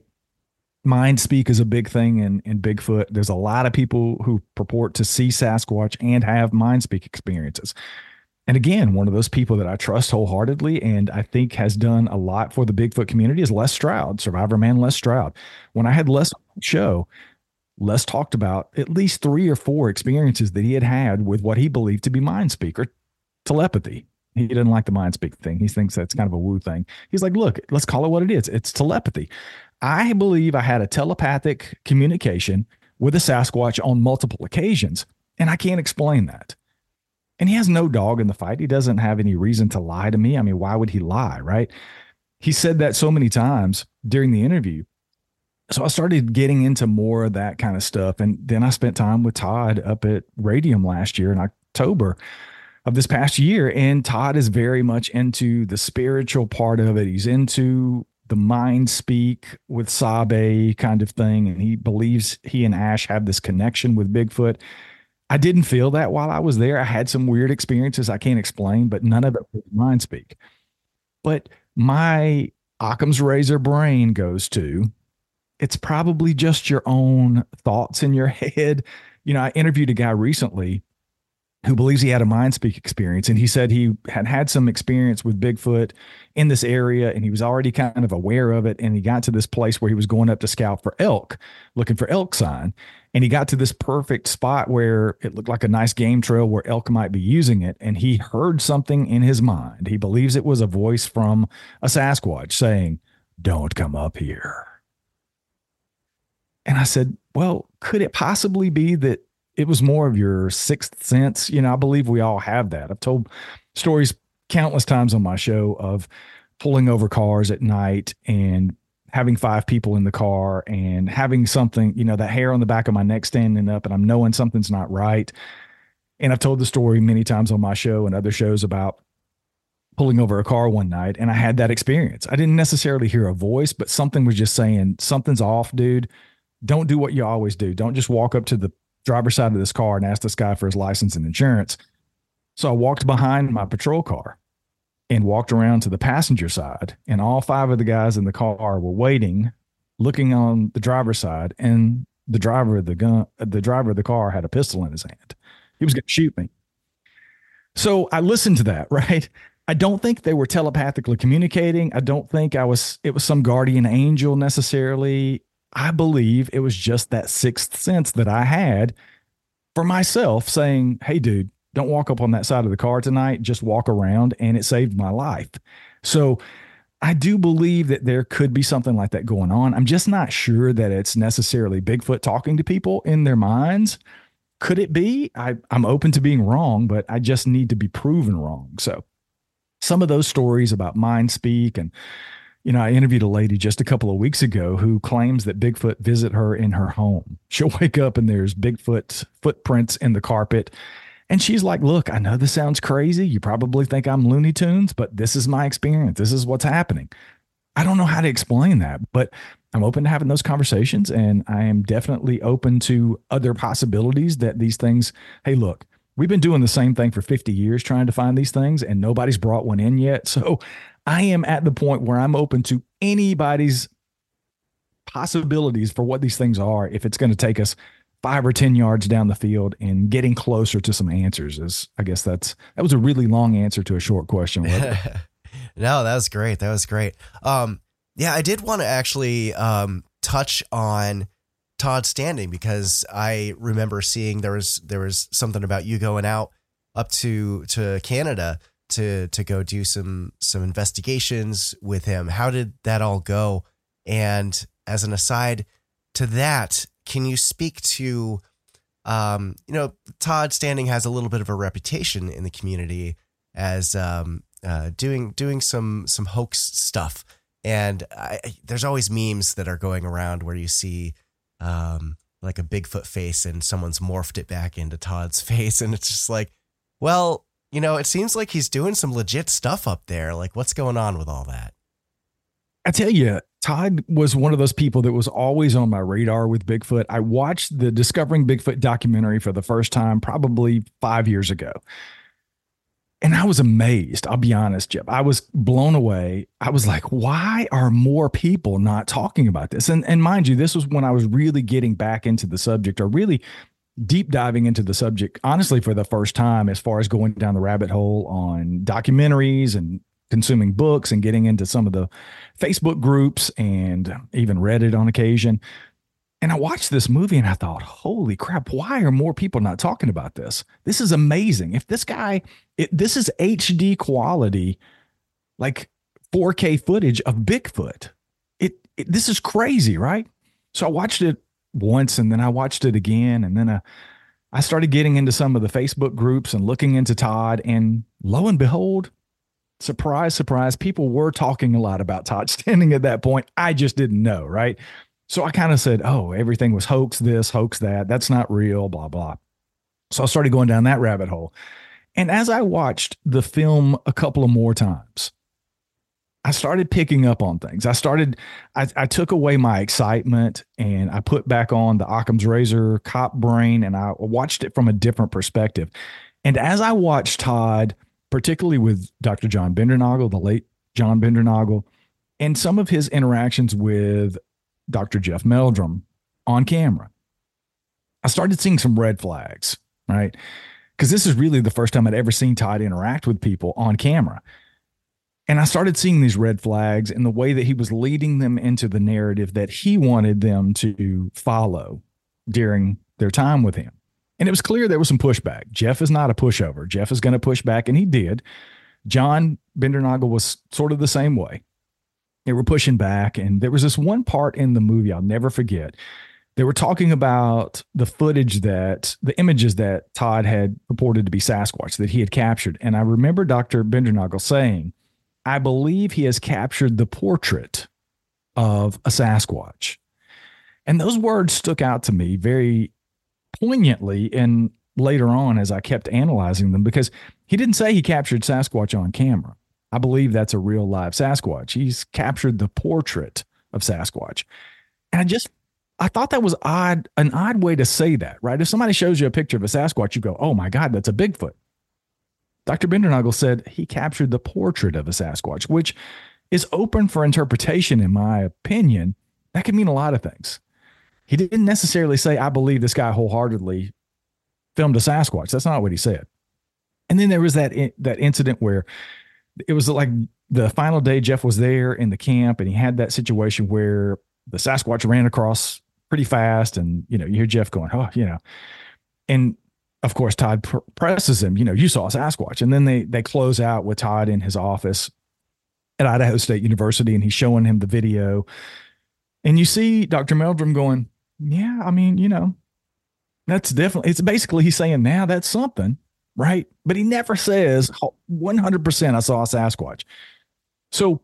Mind speak is a big thing in, in Bigfoot. There's a lot of people who purport to see Sasquatch and have mind speak experiences. And again, one of those people that I trust wholeheartedly and I think has done a lot for the Bigfoot community is Les Stroud, Survivor Man Les Stroud. When I had Les on the show, Les talked about at least three or four experiences that he had had with what he believed to be mind speak or telepathy. He didn't like the mind speak thing. He thinks that's kind of a woo thing. He's like, look, let's call it what it is. It's telepathy. I believe I had a telepathic communication with a Sasquatch on multiple occasions, and I can't explain that. And he has no dog in the fight. He doesn't have any reason to lie to me. I mean, why would he lie, right? He said that so many times during the interview. So I started getting into more of that kind of stuff. And then I spent time with Todd up at Radium last year in October of this past year. And Todd is very much into the spiritual part of it. He's into the mind speak with Sabe kind of thing. And he believes he and Ash have this connection with Bigfoot. I didn't feel that while I was there. I had some weird experiences I can't explain, but none of it was mind speak. But my Occam's razor brain goes to, it's probably just your own thoughts in your head. You know, I interviewed a guy recently who believes he had a mind speak experience. And he said he had had some experience with Bigfoot in this area, and he was already kind of aware of it. And he got to this place where he was going up to scout for elk, looking for elk sign. And he got to this perfect spot where it looked like a nice game trail where elk might be using it. And he heard something in his mind. He believes it was a voice from a Sasquatch saying, "Don't come up here." And I said, well, could it possibly be that it was more of your sixth sense? You know, I believe we all have that. I've told stories countless times on my show of pulling over cars at night and having five people in the car and having something, you know, that hair on the back of my neck standing up, and I'm knowing something's not right. And I've told the story many times on my show and other shows about pulling over a car one night, and I had that experience. I didn't necessarily hear a voice, but something was just saying, something's off, dude. Don't do what you always do. Don't just walk up to the driver's side of this car and ask this guy for his license and insurance. So I walked behind my patrol car and walked around to the passenger side, and all five of the guys in the car were waiting, looking on the driver's side, and the driver of the gun, the driver of the car had a pistol in his hand. He was going to shoot me. So I listened to that, right? I don't think they were telepathically communicating. I don't think I was, it was some guardian angel necessarily. I believe it was just that sixth sense that I had for myself saying, hey, dude, don't walk up on that side of the car tonight. Just walk around. And it saved my life. So I do believe that there could be something like that going on. I'm just not sure that it's necessarily Bigfoot talking to people in their minds. Could it be? I, I'm open to being wrong, but I just need to be proven wrong. So some of those stories about mind speak, and you know, I interviewed a lady just a couple of weeks ago who claims that Bigfoot visit her in her home. She'll wake up and there's Bigfoot footprints in the carpet. And she's like, look, I know this sounds crazy. You probably think I'm Looney Tunes, but this is my experience. This is what's happening. I don't know how to explain that, but I'm open to having those conversations. And I am definitely open to other possibilities that these things, hey, look, we've been doing the same thing for fifty years trying to find these things, and nobody's brought one in yet. So I am at the point where I'm open to anybody's possibilities for what these things are. If it's going to take us five or ten yards down the field and getting closer to some answers, is I guess that's, that was a really long answer to a short question. No, that was great. That was great. Um, yeah, I did want to actually um, touch on Todd Standing, because I remember seeing there was, there was something about you going out up to, to Canada to, to go do some, some investigations with him. How did that all go? And as an aside to that, can you speak to, um, you know, Todd Standing has a little bit of a reputation in the community as, um, uh, doing, doing some, some hoax stuff. And I, there's always memes that are going around where you see, um, like a Bigfoot face and someone's morphed it back into Todd's face. And it's just like, well, you know, it seems like he's doing some legit stuff up there. Like, what's going on with all that? I tell you, Todd was one of those people that was always on my radar with Bigfoot. I watched the Discovering Bigfoot documentary for the first time probably five years ago. And I was amazed. I'll be honest, Jeff. I was blown away. I was like, why are more people not talking about this? And, and mind you, this was when I was really getting back into the subject, or really deep diving into the subject, honestly, for the first time, as far as going down the rabbit hole on documentaries and consuming books and getting into some of the Facebook groups and even Reddit on occasion. And I watched this movie and I thought, holy crap, why are more people not talking about this? This is amazing. If this guy, it, this is H D quality, like four K footage of Bigfoot. It, it this is crazy, right? So I watched it once and then I watched it again. And then I, I started getting into some of the Facebook groups and looking into Todd. And lo and behold, surprise, surprise, people were talking a lot about Todd Standing at that point. I just didn't know, right? So I kind of said, oh, everything was hoax this, hoax that. That's not real, blah, blah. So I started going down that rabbit hole. And as I watched the film a couple of more times, I started picking up on things. I started, I, I took away my excitement and I put back on the Occam's Razor cop brain and I watched it from a different perspective. And as I watched Todd, particularly with Doctor John Bindernagel, the late John Bindernagel, and some of his interactions with Doctor Jeff Meldrum on camera, I started seeing some red flags, right? Because this is really the first time I'd ever seen Todd interact with people on camera. And I started seeing these red flags in the way that he was leading them into the narrative that he wanted them to follow during their time with him. And it was clear there was some pushback. Jeff is not a pushover. Jeff is going to push back, and he did. John Bindernagel was sort of the same way. They were pushing back, and there was this one part in the movie I'll never forget. They were talking about the footage that, the images that Todd had purported to be Sasquatch that he had captured. And I remember Doctor Bindernagel saying, I believe he has captured the portrait of a Sasquatch. And those words stuck out to me very poignantly and later on as I kept analyzing them, because he didn't say he captured Sasquatch on camera. I believe that's a real live Sasquatch. He's captured the portrait of Sasquatch. And I just, I thought that was odd, an odd way to say that, right? If somebody shows you a picture of a Sasquatch, you go, oh my God, that's a Bigfoot. Doctor Bindernagel said he captured the portrait of a Sasquatch, which is open for interpretation, in my opinion. That can mean a lot of things. He didn't necessarily say, I believe this guy wholeheartedly filmed a Sasquatch. That's not what he said. And then there was that, that incident where it was like the final day Jeff was there in the camp, and he had that situation where the Sasquatch ran across pretty fast, and, you know, you hear Jeff going, oh, you know, and of course, Todd pr- presses him, you know, you saw a Sasquatch. And then they, they close out with Todd in his office at Idaho State University, and he's showing him the video. And you see Doctor Meldrum going, yeah, I mean, you know, that's definitely, it's basically he's saying, now that's something, right? But he never says one hundred percent I saw a Sasquatch. So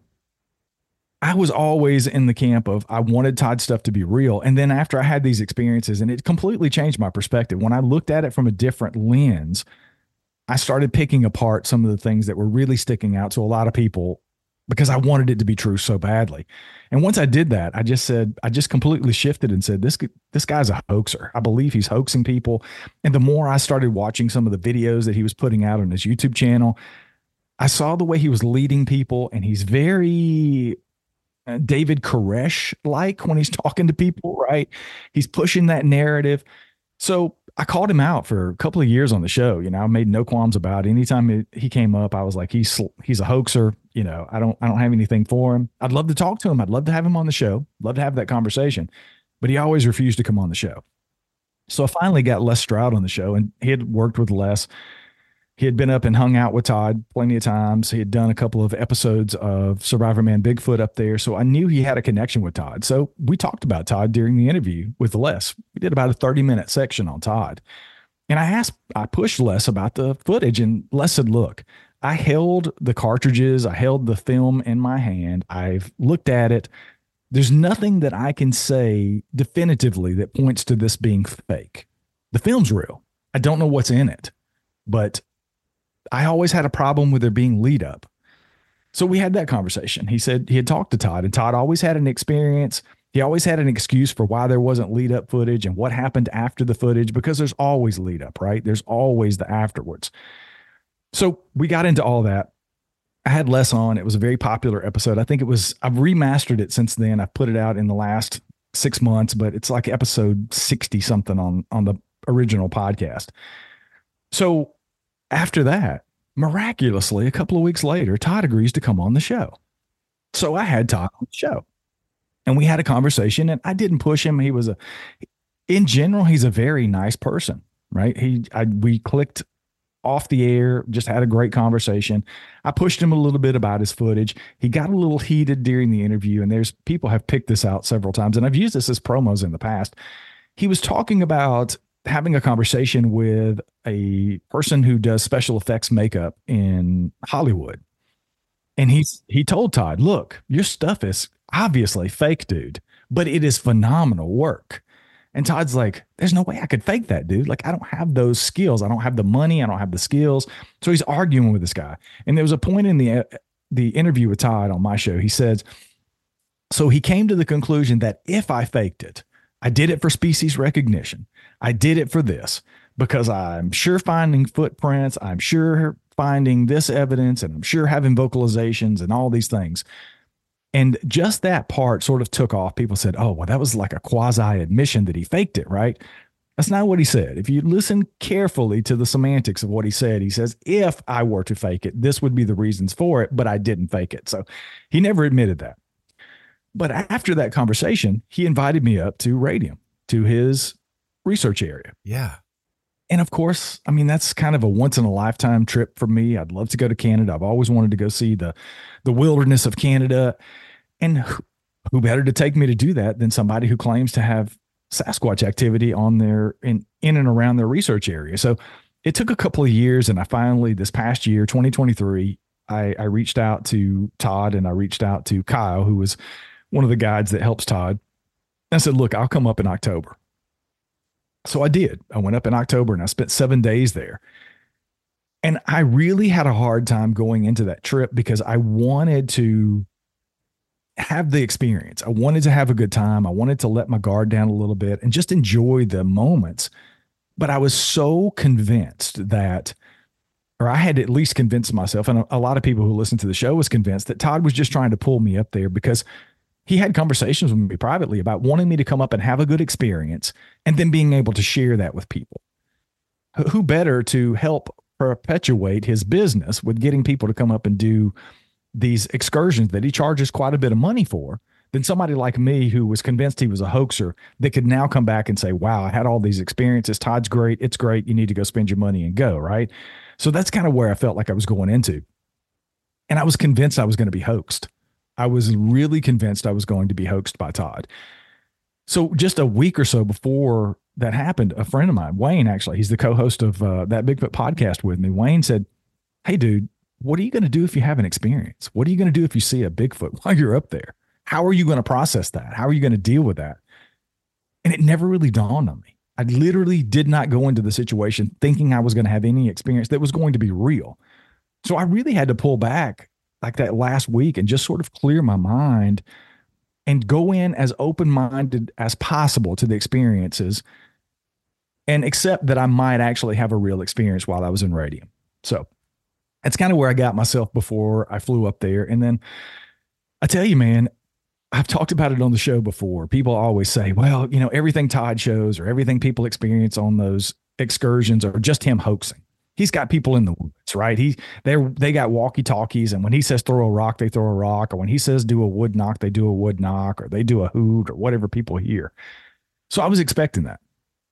I was always in the camp of I wanted Todd's stuff to be real. And then after I had these experiences, and it completely changed my perspective, when I looked at it from a different lens, I started picking apart some of the things that were really sticking out to a lot of people because I wanted it to be true so badly. And once I did that, I just said, I just completely shifted and said, this, this guy's a hoaxer. I believe he's hoaxing people. And the more I started watching some of the videos that he was putting out on his YouTube channel, I saw the way he was leading people, and he's very uh, David Koresh like when he's talking to people, right? He's pushing that narrative. So I called him out for a couple of years on the show. You know, I made no qualms about it. Anytime it, he came up, I was like, he's, he's a hoaxer. You know, I don't, I don't have anything for him. I'd love to talk to him. I'd love to have him on the show. Love to have that conversation, but he always refused to come on the show. So I finally got Les Stroud on the show, and he had worked with Les. He had been up and hung out with Todd plenty of times. He had done a couple of episodes of Survivor Man Bigfoot up there. So I knew he had a connection with Todd. So we talked about Todd during the interview with Les. We did about a thirty minute section on Todd. And I asked, I pushed Les about the footage, and Les said, look, I held the cartridges. I held the film in my hand. I've looked at it. There's nothing that I can say definitively that points to this being fake. The film's real. I don't know what's in it, but I always had a problem with there being lead up. So we had that conversation. He said he had talked to Todd, and Todd always had an experience. He always had an excuse for why there wasn't lead up footage and what happened after the footage, because there's always lead up, right? There's always the afterwards. So we got into all that. I had Les on. It was a very popular episode. I think it was, I've remastered it since then. I've put it out in the last six months, but it's like episode sixty something on, on the original podcast. So after that, miraculously, a couple of weeks later, Todd agrees to come on the show. So I had Todd on the show. And we had a conversation, and I didn't push him. He was a, in general, he's a very nice person, right? He, I, we clicked off the air, just had a great conversation. I pushed him a little bit about his footage. He got a little heated during the interview, and there's people have picked this out several times, and I've used this as promos in the past. He was talking about having a conversation with a person who does special effects makeup in Hollywood. And he's, he told Todd, look, your stuff is obviously fake, dude, but it is phenomenal work. And Todd's like, there's no way I could fake that, dude. Like, I don't have those skills. I don't have the money. I don't have the skills. So he's arguing with this guy. And there was a point in the, uh, the interview with Todd on my show. He says, so he came to the conclusion that if I faked it, I did it for species recognition. I did it for this because I'm sure finding footprints. I'm sure finding this evidence, and I'm sure having vocalizations and all these things. And just that part sort of took off. People said, oh, well, that was like a quasi admission that he faked it, right? That's not what he said. If you listen carefully to the semantics of what he said, he says, if I were to fake it, this would be the reasons for it, but I didn't fake it. So he never admitted that. But after that conversation, he invited me up to Radium, to his research area. Yeah. And of course, I mean, that's kind of a once in a lifetime trip for me. I'd love to go to Canada. I've always wanted to go see the, the wilderness of Canada. And who, who better to take me to do that than somebody who claims to have Sasquatch activity on their, in, in and around their research area. So it took a couple of years. And I finally, this past year, twenty twenty-three, I, I reached out to Todd and I reached out to Kyle, who was one of the guides that helps Todd. And I said, look, I'll come up in October. So I did. I went up in October and I spent seven days there. And I really had a hard time going into that trip because I wanted to have the experience. I wanted to have a good time. I wanted to let my guard down a little bit and just enjoy the moments. But I was so convinced that, or I had to at least convince myself, and a, a lot of people who listen to the show was convinced that Todd was just trying to pull me up there because he had conversations with me privately about wanting me to come up and have a good experience and then being able to share that with people. Who better to help perpetuate his business with getting people to come up and do these excursions that he charges quite a bit of money for than somebody like me who was convinced he was a hoaxer that could now come back and say, wow, I had all these experiences. Todd's great. It's great. You need to go spend your money and go. Right. So that's kind of where I felt like I was going into. And I was convinced I was going to be hoaxed. I was really convinced I was going to be hoaxed by Todd. So just a week or so before that happened, a friend of mine, Wayne, actually, he's the co-host of uh, that Bigfoot podcast with me. Wayne said, hey, dude, what are you going to do if you have an experience? What are you going to do if you see a Bigfoot while you're up there? How are you going to process that? How are you going to deal with that? And it never really dawned on me. I literally did not go into the situation thinking I was going to have any experience that was going to be real. So I really had to pull back like that last week and just sort of clear my mind and go in as open-minded as possible to the experiences and accept that I might actually have a real experience while I was in Radium. So that's kind of where I got myself before I flew up there. And then I tell you, man, I've talked about it on the show before. People always say, well, you know, everything Todd shows or everything people experience on those excursions are just him hoaxing. He's got people in the woods, right? He they they got walkie-talkies, and when he says throw a rock, they throw a rock, or when he says do a wood knock, they do a wood knock, or they do a hoot, or whatever people hear. So I was expecting that.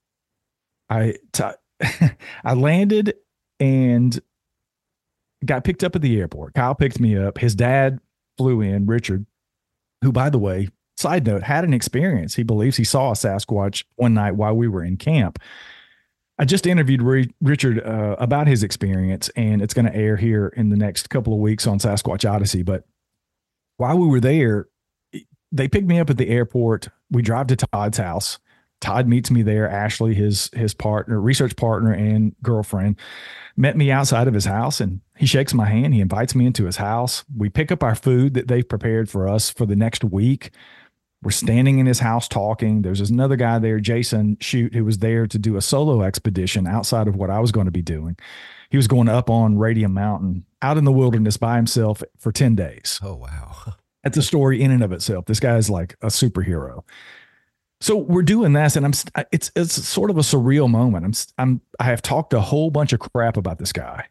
I t- I landed and got picked up at the airport. Kyle picked me up. His dad flew in, Richard, who, by the way, side note, had an experience. He believes he saw a Sasquatch one night while we were in camp. I just interviewed Re- Richard uh, about his experience, and it's going to air here in the next couple of weeks on Sasquatch Odyssey. But while we were there, they picked me up at the airport. We drive to Todd's house. Todd meets me there. Ashley, his his partner, research partner and girlfriend, met me outside of his house, and he shakes my hand. He invites me into his house. We pick up our food that they've prepared for us for the next week. We're standing in his house talking. There's another guy there, Jason Shute, who was there to do a solo expedition outside of what I was going to be doing. He was going up on Radium Mountain out in the wilderness by himself for ten days. Oh, wow. That's a story in and of itself. This guy's like a superhero. So we're doing this, and I'm, it's, it's sort of a surreal moment. I'm, I'm, I have talked a whole bunch of crap about this guy,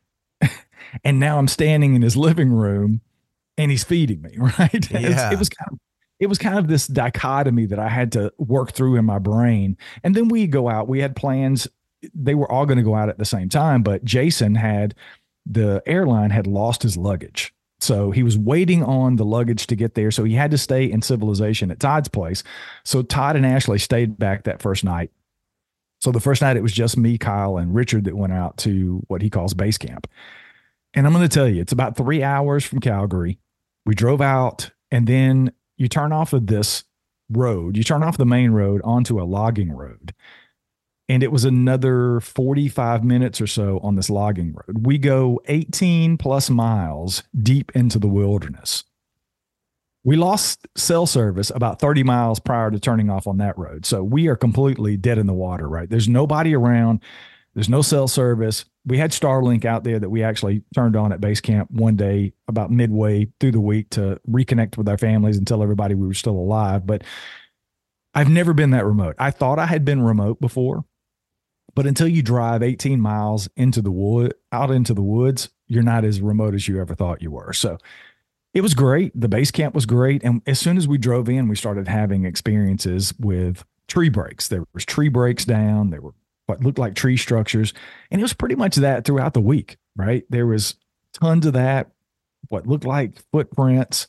and now I'm standing in his living room and he's feeding me. Right. Yeah. It was kind of, it was kind of this dichotomy that I had to work through in my brain. And then we go out. We had plans. They were all going to go out at the same time, but Jason had, the airline had lost his luggage. So he was waiting on the luggage to get there. So he had to stay in civilization at Todd's place. So Todd and Ashley stayed back that first night. So the first night it was just me, Kyle, and Richard that went out to what he calls base camp. And I'm going to tell you, it's about three hours from Calgary. We drove out, and then you turn off of this road. You turn off the main road onto a logging road. And it was another forty-five minutes or so on this logging road. We go eighteen plus miles deep into the wilderness. We lost cell service about thirty miles prior to turning off on that road. So we are completely dead in the water, right? There's nobody around. There's no cell service. We had Starlink out there that we actually turned on at base camp one day about midway through the week to reconnect with our families and tell everybody we were still alive. But I've never been that remote. I thought I had been remote before. But until you drive eighteen miles into the wood, out into the woods, you're not as remote as you ever thought you were. So it was great. The base camp was great. And as soon as we drove in, we started having experiences with tree breaks. There was tree breaks down. There were what looked like tree structures. And it was pretty much that throughout the week, right? There was tons of that, what looked like footprints.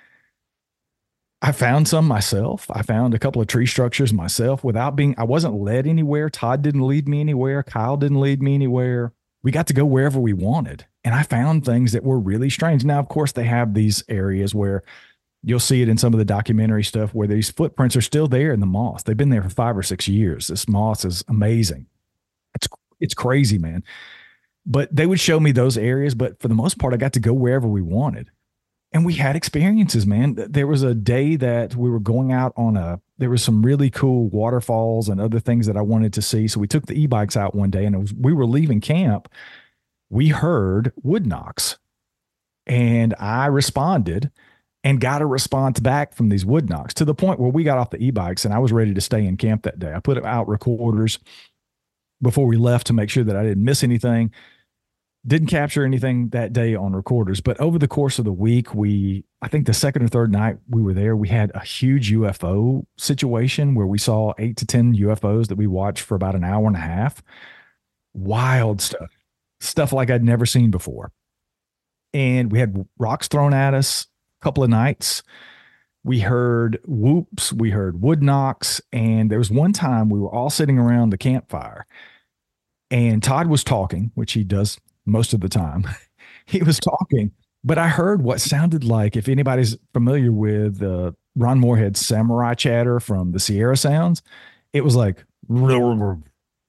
I found some myself. I found a couple of tree structures myself without being, I wasn't led anywhere. Todd didn't lead me anywhere. Kyle didn't lead me anywhere. We got to go wherever we wanted. And I found things that were really strange. Now, of course, they have these areas where you'll see it in some of the documentary stuff where these footprints are still there in the moss. They've been there for five or six years. This moss is amazing. It's, it's crazy, man. But they would show me those areas. But for the most part, I got to go wherever we wanted. And we had experiences, man. There was a day that we were going out on a, there was some really cool waterfalls and other things that I wanted to see. So we took the e-bikes out one day and it was, we were leaving camp. We heard wood knocks and I responded and got a response back from these wood knocks to the point where we got off the e-bikes and I was ready to stay in camp that day. I put out recorders before we left to make sure that I didn't miss anything. Didn't capture anything that day on recorders, but over the course of the week, we, I think the second or third night we were there, we had a huge U F O situation where we saw eight to ten U F Os that we watched for about an hour and a half. Wild stuff, stuff like I'd never seen before. And we had rocks thrown at us a couple of nights. We heard whoops, we heard wood knocks. And there was one time we were all sitting around the campfire and Todd was talking, which he does most of the time. He was talking, but I heard what sounded like, if anybody's familiar with uh, Ron Moorhead's samurai chatter from the Sierra Sounds, it was like, and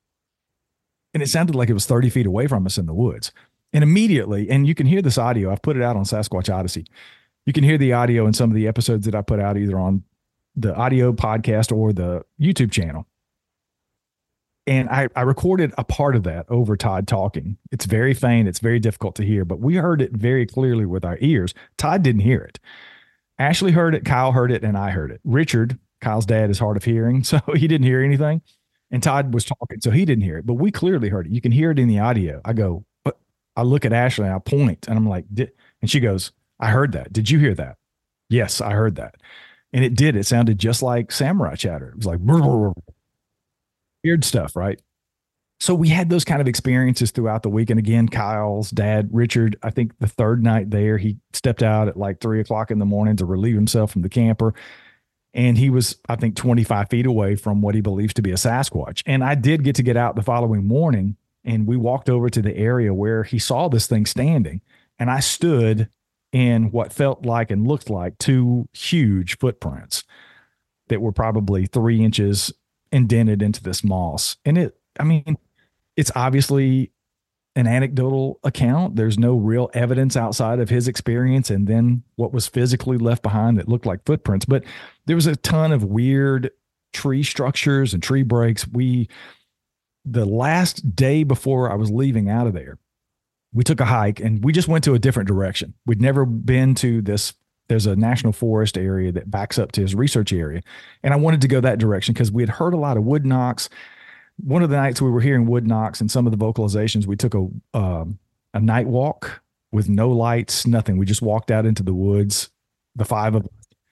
it sounded like it was thirty feet away from us in the woods. And immediately, and you can hear this audio, I've put it out on Sasquatch Odyssey. You can hear the audio in some of the episodes that I put out either on the audio podcast or the YouTube channel. And I, I recorded a part of that over Todd talking. It's very faint. It's very difficult to hear, but we heard it very clearly with our ears. Todd didn't hear it. Ashley heard it, Kyle heard it, and I heard it. Richard, Kyle's dad, is hard of hearing, so he didn't hear anything. And Todd was talking, so he didn't hear it, but we clearly heard it. You can hear it in the audio. I go, but I look at Ashley and I point and I'm like, did, and she goes, I heard that. Did you hear that? Yes, I heard that. And it did. It sounded just like samurai chatter. It was like, brr, brr, brr. Weird stuff, right? So we had those kind of experiences throughout the week. And again, Kyle's dad, Richard, I think the third night there, he stepped out at like three o'clock in the morning to relieve himself from the camper. And he was, I think, twenty-five feet away from what he believes to be a Sasquatch. And I did get to get out the following morning and we walked over to the area where he saw this thing standing. And I stood in what felt like and looked like two huge footprints that were probably three inches indented into this moss. And it, I mean, it's obviously an anecdotal account. There's no real evidence outside of his experience and then what was physically left behind that looked like footprints. But there was a ton of weird tree structures and tree breaks. We, the last day before I was leaving out of there, we took a hike and we just went to a different direction. We'd never been to this. There's a national forest area that backs up to his research area. And I wanted to go that direction because we had heard a lot of wood knocks. One of the nights we were hearing wood knocks and some of the vocalizations, we took a, um, a night walk with no lights, nothing. We just walked out into the woods, the five of us.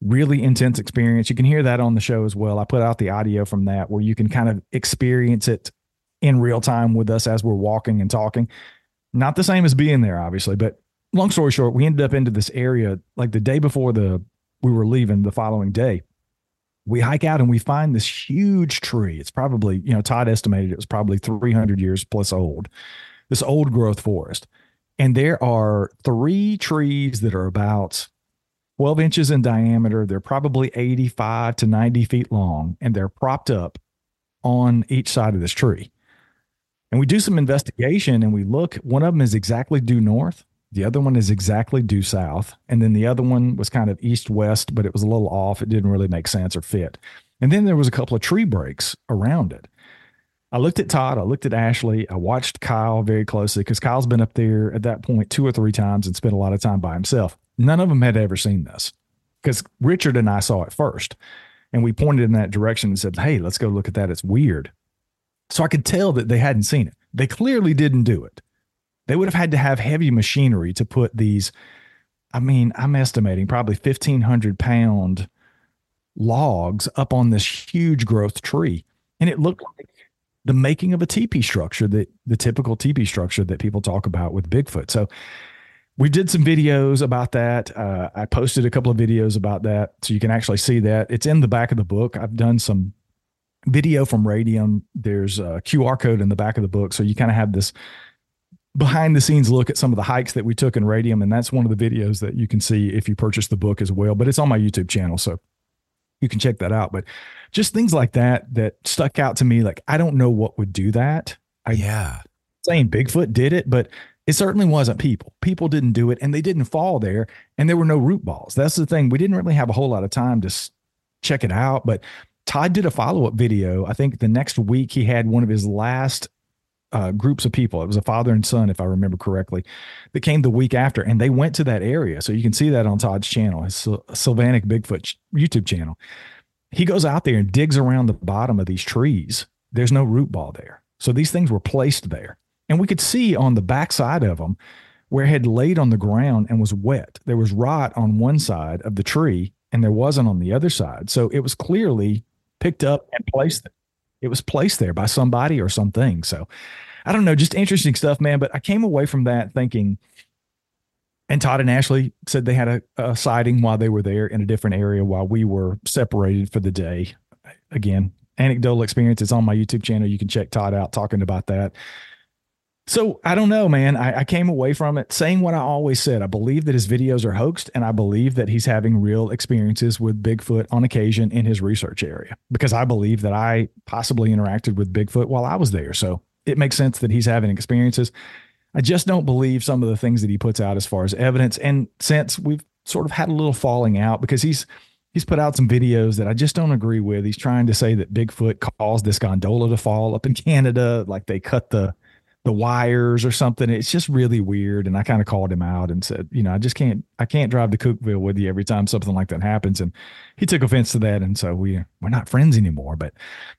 really intense experience. You can hear that on the show as well. I put out the audio from that where you can kind of experience it in real time with us as we're walking and talking. Not the same as being there, obviously, but long story short, we ended up into this area like the day before the we were leaving the following day. We hike out and we find this huge tree. It's probably, you know, Todd estimated it was probably three hundred years plus old, this old growth forest. And there are three trees that are about twelve inches in diameter. They're probably eighty-five to ninety feet long, and they're propped up on each side of this tree. And we do some investigation and we look, one of them is exactly due north. The other one is exactly due south. And then the other one was kind of east-west, but it was a little off. It didn't really make sense or fit. And then there was a couple of tree breaks around it. I looked at Todd. I looked at Ashley. I watched Kyle very closely because Kyle's been up there at that point two or three times and spent a lot of time by himself. None of them had ever seen this because Richard and I saw it first. And we pointed in that direction and said, hey, let's go look at that. It's weird. So I could tell that they hadn't seen it. They clearly didn't do it. They would have had to have heavy machinery to put these, I mean, I'm estimating probably fifteen hundred pound logs up on this huge growth tree. And it looked like the making of a teepee structure, that the typical teepee structure that people talk about with Bigfoot. So we did some videos about that. Uh, I posted a couple of videos about that. So you can actually see that. It's in the back of the book. I've done some video from Radium. There's a Q R code in the back of the book. So you kind of have this behind the scenes look at some of the hikes that we took in Radium. And that's one of the videos that you can see if you purchase the book as well, but it's on my YouTube channel. So you can check that out. But just things like that, that stuck out to me. Like, I don't know what would do that. I, yeah. Saying Bigfoot did it, but it certainly wasn't people. People didn't do it and they didn't fall there and there were no root balls. That's the thing. We didn't really have a whole lot of time to s- check it out, but Todd did a follow-up video. I think the next week he had one of his last uh, groups of people. It was a father and son, if I remember correctly, that came the week after, and they went to that area. So you can see that on Todd's channel, his Syl- Sylvanic Bigfoot YouTube channel. He goes out there and digs around the bottom of these trees. There's no root ball there. So these things were placed there. And we could see on the backside of them where it had laid on the ground and was wet. There was rot on one side of the tree and there wasn't on the other side. So it was clearly picked up and placed there. It was placed there by somebody or something. So I don't know, just interesting stuff, man. But I came away from that thinking, and Todd and Ashley said they had a, a sighting while they were there in a different area while we were separated for the day. Again, anecdotal experience. It's on my YouTube channel. You can check Todd out talking about that. So I don't know, man. I, I came away from it saying what I always said. I believe that his videos are hoaxed, and I believe that he's having real experiences with Bigfoot on occasion in his research area, because I believe that I possibly interacted with Bigfoot while I was there. So it makes sense that he's having experiences. I just don't believe some of the things that he puts out as far as evidence. And since we've sort of had a little falling out, because he's he's put out some videos that I just don't agree with. He's trying to say that Bigfoot caused this gondola to fall up in Canada, like they cut the the wires or something. It's just really weird. And I kind of called him out and said, you know, I just can't, I can't drive to Cookeville with you every time something like that happens. And he took offense to that. And so we, we're not friends anymore, but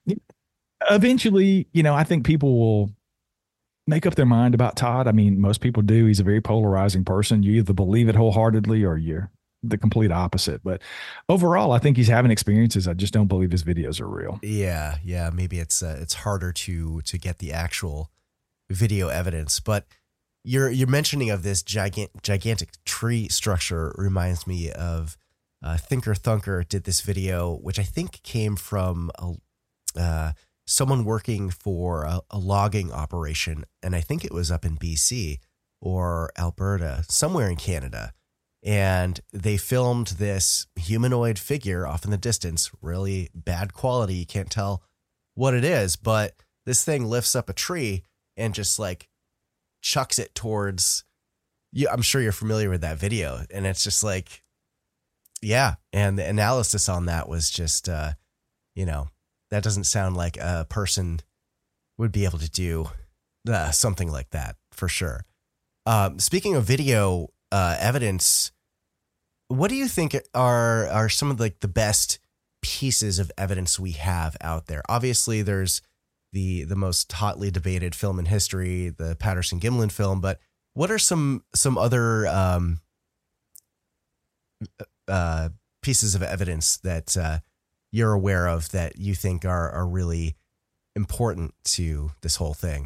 eventually, you know, I think people will make up their mind about Todd. I mean, most people do. He's a very polarizing person. You either believe it wholeheartedly or you're the complete opposite. But overall, I think he's having experiences. I just don't believe his videos are real. Yeah. Yeah. Maybe it's, uh, it's harder to, to get the actual video evidence, but your your mentioning of this gigantic gigantic tree structure reminds me of uh, Thinker Thunker did this video, which I think came from a, uh, someone working for a, a logging operation, and I think it was up in B C or Alberta, somewhere in Canada, and they filmed this humanoid figure off in the distance, really bad quality, you can't tell what it is, but this thing lifts up a tree and just like chucks it towards you. I'm sure you're familiar with that video, and it's just like, yeah. And the analysis on that was just, uh, you know, that doesn't sound like a person would be able to do uh, something like that for sure. Um, speaking of video uh, evidence, what do you think are, are some of like the best pieces of evidence we have out there? Obviously there's the the most hotly debated film in history, the Patterson-Gimlin film, but what are some some other um, uh, pieces of evidence that uh, you're aware of that you think are, are really important to this whole thing?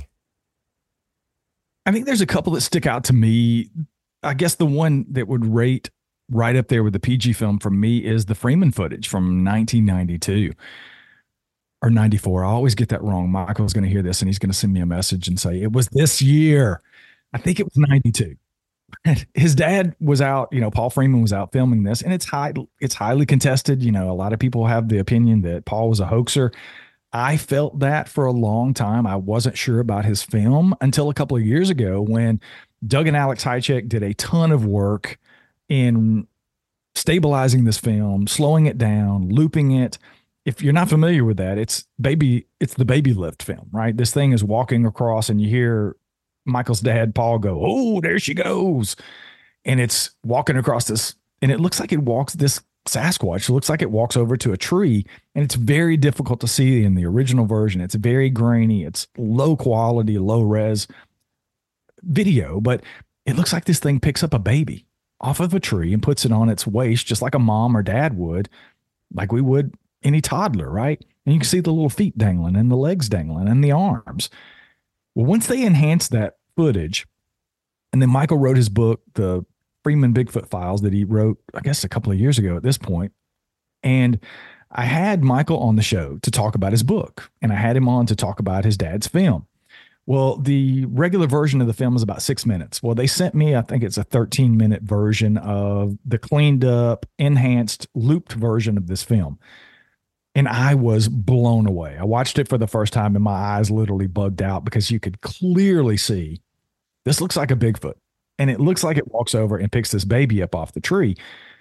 I think there's a couple that stick out to me. I guess the one that would rate right up there with the P G film for me is the Freeman footage from nineteen ninety-two or ninety-four. I always get that wrong. Michael's going to hear this and he's going to send me a message and say, it was this year. I think it was ninety-two. His dad was out, you know, Paul Freeman was out filming this, and it's high, it's highly contested. You know, a lot of people have the opinion that Paul was a hoaxer. I felt that for a long time. I wasn't sure about his film until a couple of years ago when Doug and Alex Hychek did a ton of work in stabilizing this film, slowing it down, looping it. If you're not familiar with that, it's baby, it's the Baby Lift film, right? This thing is walking across and you hear Michael's dad, Paul, go, oh, there she goes. And it's walking across this, and it looks like it walks this Sasquatch. It looks like it walks over to a tree, and it's very difficult to see in the original version. It's very grainy. It's low quality, low res video, but it looks like this thing picks up a baby off of a tree and puts it on its waist, just like a mom or dad would, like we would any toddler, right? And you can see the little feet dangling and the legs dangling and the arms. Well, once they enhanced that footage, and then Michael wrote his book, the Freeman Bigfoot Files, that he wrote, I guess, a couple of years ago at this point. And I had Michael on the show to talk about his book, and I had him on to talk about his dad's film. Well, the regular version of the film is about six minutes. Well, they sent me, I think it's a thirteen minute version of the cleaned up, enhanced, looped version of this film. And I was blown away. I watched it for the first time and my eyes literally bugged out because you could clearly see this looks like a Bigfoot. And it looks like it walks over and picks this baby up off the tree.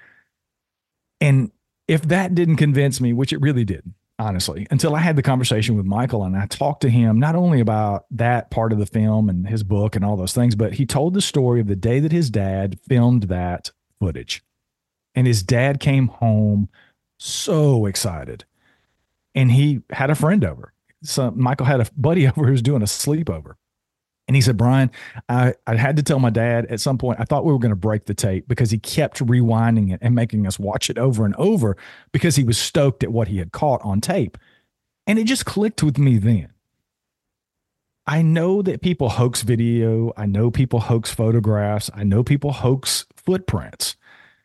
And if that didn't convince me, which it really didn't, honestly, until I had the conversation with Michael and I talked to him not only about that part of the film and his book and all those things, but he told the story of the day that his dad filmed that footage. And his dad came home so excited. And he had a friend over. So Michael had a buddy over who was doing a sleepover. And he said, Brian, I, I had to tell my dad at some point, I thought we were going to break the tape because he kept rewinding it and making us watch it over and over because he was stoked at what he had caught on tape. And it just clicked with me then. I know that people hoax video. I know people hoax photographs. I know people hoax footprints.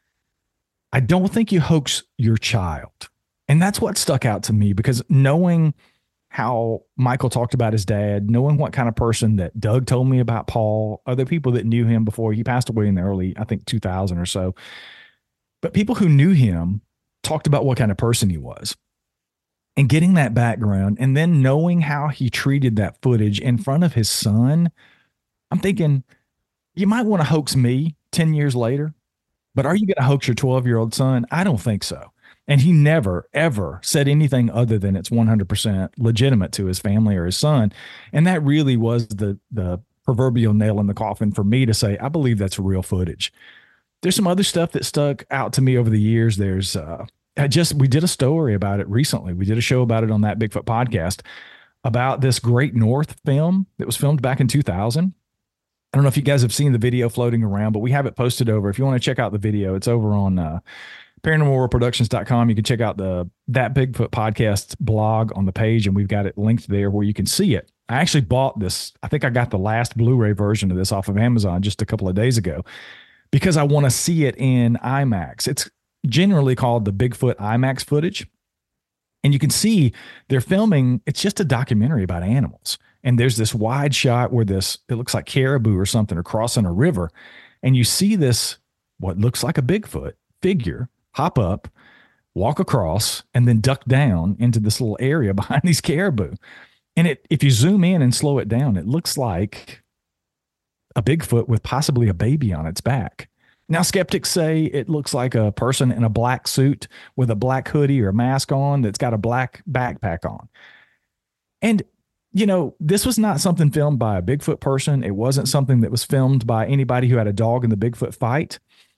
I don't think you hoax your child. And that's what stuck out to me, because knowing how Michael talked about his dad, knowing what kind of person that Doug told me about Paul, other people that knew him before he passed away in the early, I think two thousand or so. But people who knew him talked about what kind of person he was, and getting that background and then knowing how he treated that footage in front of his son. I'm thinking you might want to hoax me ten years later, but are you going to hoax your twelve year old son? I don't think so. And he never, ever said anything other than it's one hundred percent legitimate to his family or his son. And that really was the the proverbial nail in the coffin for me to say, I believe that's real footage. There's some other stuff that stuck out to me over the years. There's uh, I just, we did a story about it recently. We did a show about it on That Bigfoot Podcast about this Great North film that was filmed back in two thousand. I don't know if you guys have seen the video floating around, but we have it posted over. If you want to check out the video, it's over on uh, paranormal world productions dot com. You can check out the That Bigfoot Podcast blog on the page, and we've got it linked there where you can see it. I actually bought this. I think I got the last Blu-ray version of this off of Amazon just a couple of days ago because I want to see it in IMAX. It's generally called the Bigfoot IMAX footage. And you can see they're filming, it's just a documentary about animals. And there's this wide shot where this, it looks like caribou or something are crossing a river. And you see this, what looks like a Bigfoot figure, hop up, walk across, and then duck down into this little area behind these caribou. And it, if you zoom in and slow it down, it looks like a Bigfoot with possibly a baby on its back. Now, skeptics say it looks like a person in a black suit with a black hoodie or a mask on that's got a black backpack on. And, you know, this was not something filmed by a Bigfoot person. It wasn't something that was filmed by anybody who had a dog in the Bigfoot fight.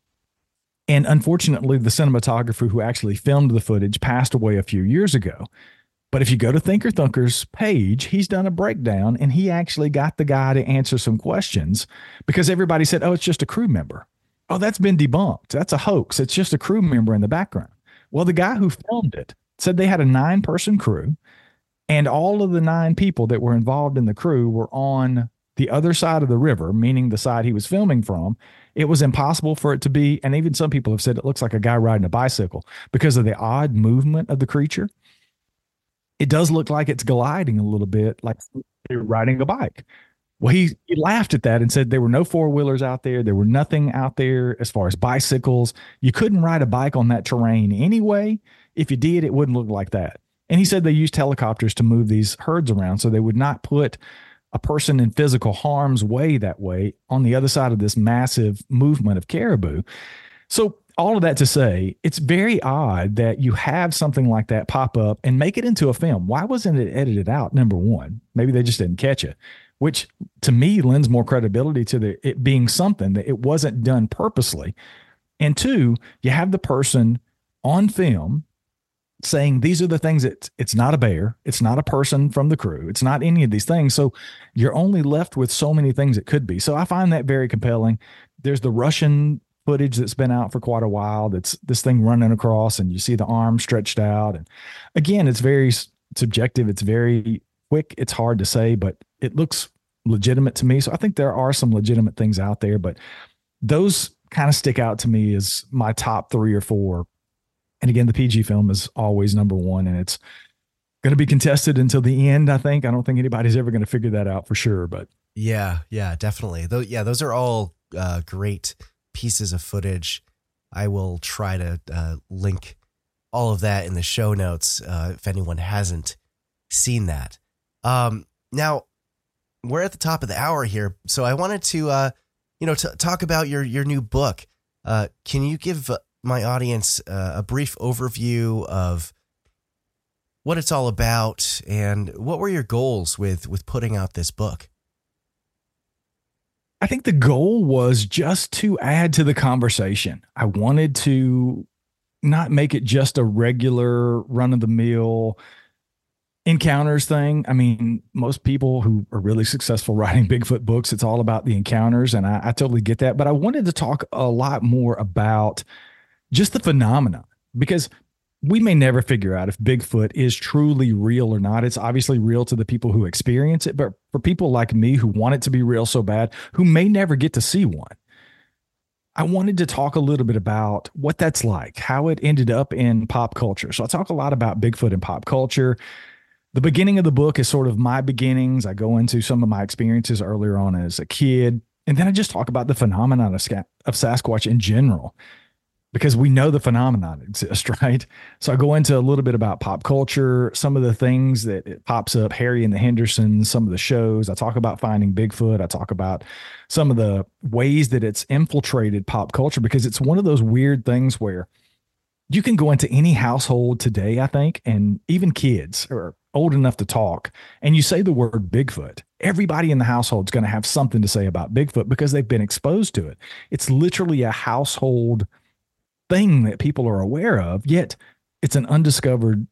And unfortunately, the cinematographer who actually filmed the footage passed away a few years ago. But if you go to Thinker Thunker's page, he's done a breakdown, and he actually got the guy to answer some questions because everybody said, oh, it's just a crew member. Oh, that's been debunked. That's a hoax. It's just a crew member in the background. Well, the guy who filmed it said they had a nine person crew, and all of the nine people that were involved in the crew were on the other side of the river, meaning the side he was filming from. It was impossible for it to be, and even some people have said it looks like a guy riding a bicycle because of the odd movement of the creature. It does look like it's gliding a little bit, like you're riding a bike. Well, he, he laughed at that and said there were no four-wheelers out there. There were nothing out there as far as bicycles. You couldn't ride a bike on that terrain anyway. If you did, it wouldn't look like that. And he said they used helicopters to move these herds around so they would not put a person in physical harm's way that way on the other side of this massive movement of caribou. So all of that to say, it's very odd that you have something like that pop up and make it into a film. Why wasn't it edited out? Number one, maybe they just didn't catch it, which to me lends more credibility to the, it being something that it wasn't done purposely. And two, you have the person on film saying these are the things that it's not a bear, it's not a person from the crew, it's not any of these things. So you're only left with so many things it could be. So I find that very compelling. There's the Russian footage that's been out for quite a while. That's this thing running across and you see the arm stretched out. And again, it's very subjective. It's very quick. It's hard to say, but it looks legitimate to me. So I think there are some legitimate things out there, but those kind of stick out to me as my top three or four. And again, the P G film is always number one, and it's going to be contested until the end, I think. I don't think anybody's ever going to figure that out for sure, but yeah, yeah, definitely. Though, yeah, those are all uh, great pieces of footage. I will try to uh, link all of that in the show notes uh, if anyone hasn't seen that. Um, now, we're at the top of the hour here, so I wanted to, uh, you know, t- talk about your your new book. Uh, can you give my audience uh, a brief overview of what it's all about and what were your goals with with putting out this book? I think the goal was just to add to the conversation. I wanted to not make it just a regular run-of-the-mill encounters thing. I mean, most people who are really successful writing Bigfoot books, it's all about the encounters, and I, I totally get that. But I wanted to talk a lot more about just the phenomenon, because we may never figure out if Bigfoot is truly real or not. It's obviously real to the people who experience it, but for people like me who want it to be real so bad, who may never get to see one, I wanted to talk a little bit about what that's like, how it ended up in pop culture. So I talk a lot about Bigfoot in pop culture. The beginning of the book is sort of my beginnings. I go into some of my experiences earlier on as a kid, and then I just talk about the phenomenon of, of Sasquatch in general, because we know the phenomenon exists, right? So I go into a little bit about pop culture, some of the things that it pops up, Harry and the Hendersons, some of the shows. I talk about Finding Bigfoot. I talk about some of the ways that it's infiltrated pop culture, because it's one of those weird things where you can go into any household today, I think, and even kids are old enough to talk, and you say the word Bigfoot, everybody in the household is going to have something to say about Bigfoot because they've been exposed to it. It's literally a household thing that people are aware of, yet it's an undiscovered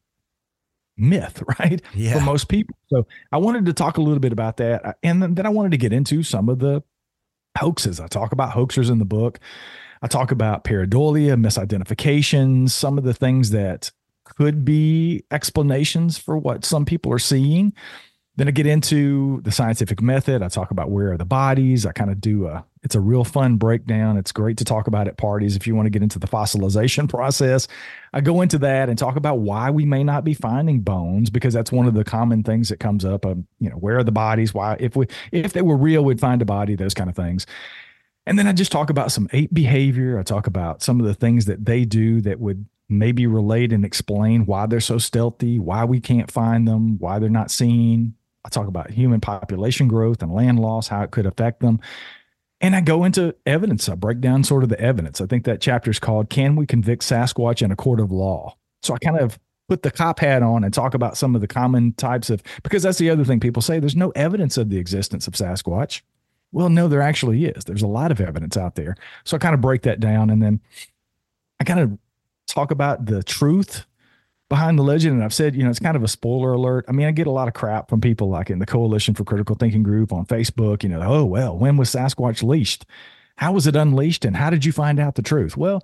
myth, right? Yeah. For most people. So I wanted to talk a little bit about that. And then I wanted to get into some of the hoaxes. I talk about hoaxers in the book. I talk about pareidolia, misidentifications, some of the things that could be explanations for what some people are seeing. Then I get into the scientific method. I talk about where are the bodies. I kind of do a, it's a real fun breakdown. It's great to talk about at parties if you want to get into the fossilization process. I go into that and talk about why we may not be finding bones, because that's one of the common things that comes up. Of, you know, where are the bodies? Why, if we, if they were real, we'd find a body, those kind of things. And then I just talk about some ape behavior. I talk about some of the things that they do that would maybe relate and explain why they're so stealthy, why we can't find them, why they're not seen. I talk about human population growth and land loss, how it could affect them. And I go into evidence. I break down sort of the evidence. I think that chapter is called, Can We Convict Sasquatch in a Court of Law? So I kind of put the cop hat on and talk about some of the common types of, because that's the other thing people say, there's no evidence of the existence of Sasquatch. Well, no, there actually is. There's a lot of evidence out there. So I kind of break that down, and then I kind of talk about the truth behind the legend. And I've said, you know, it's kind of a spoiler alert. I mean, I get a lot of crap from people like in the Coalition for Critical Thinking group on Facebook, you know, oh, well, when was Sasquatch leashed? How was it unleashed? And how did you find out the truth? Well,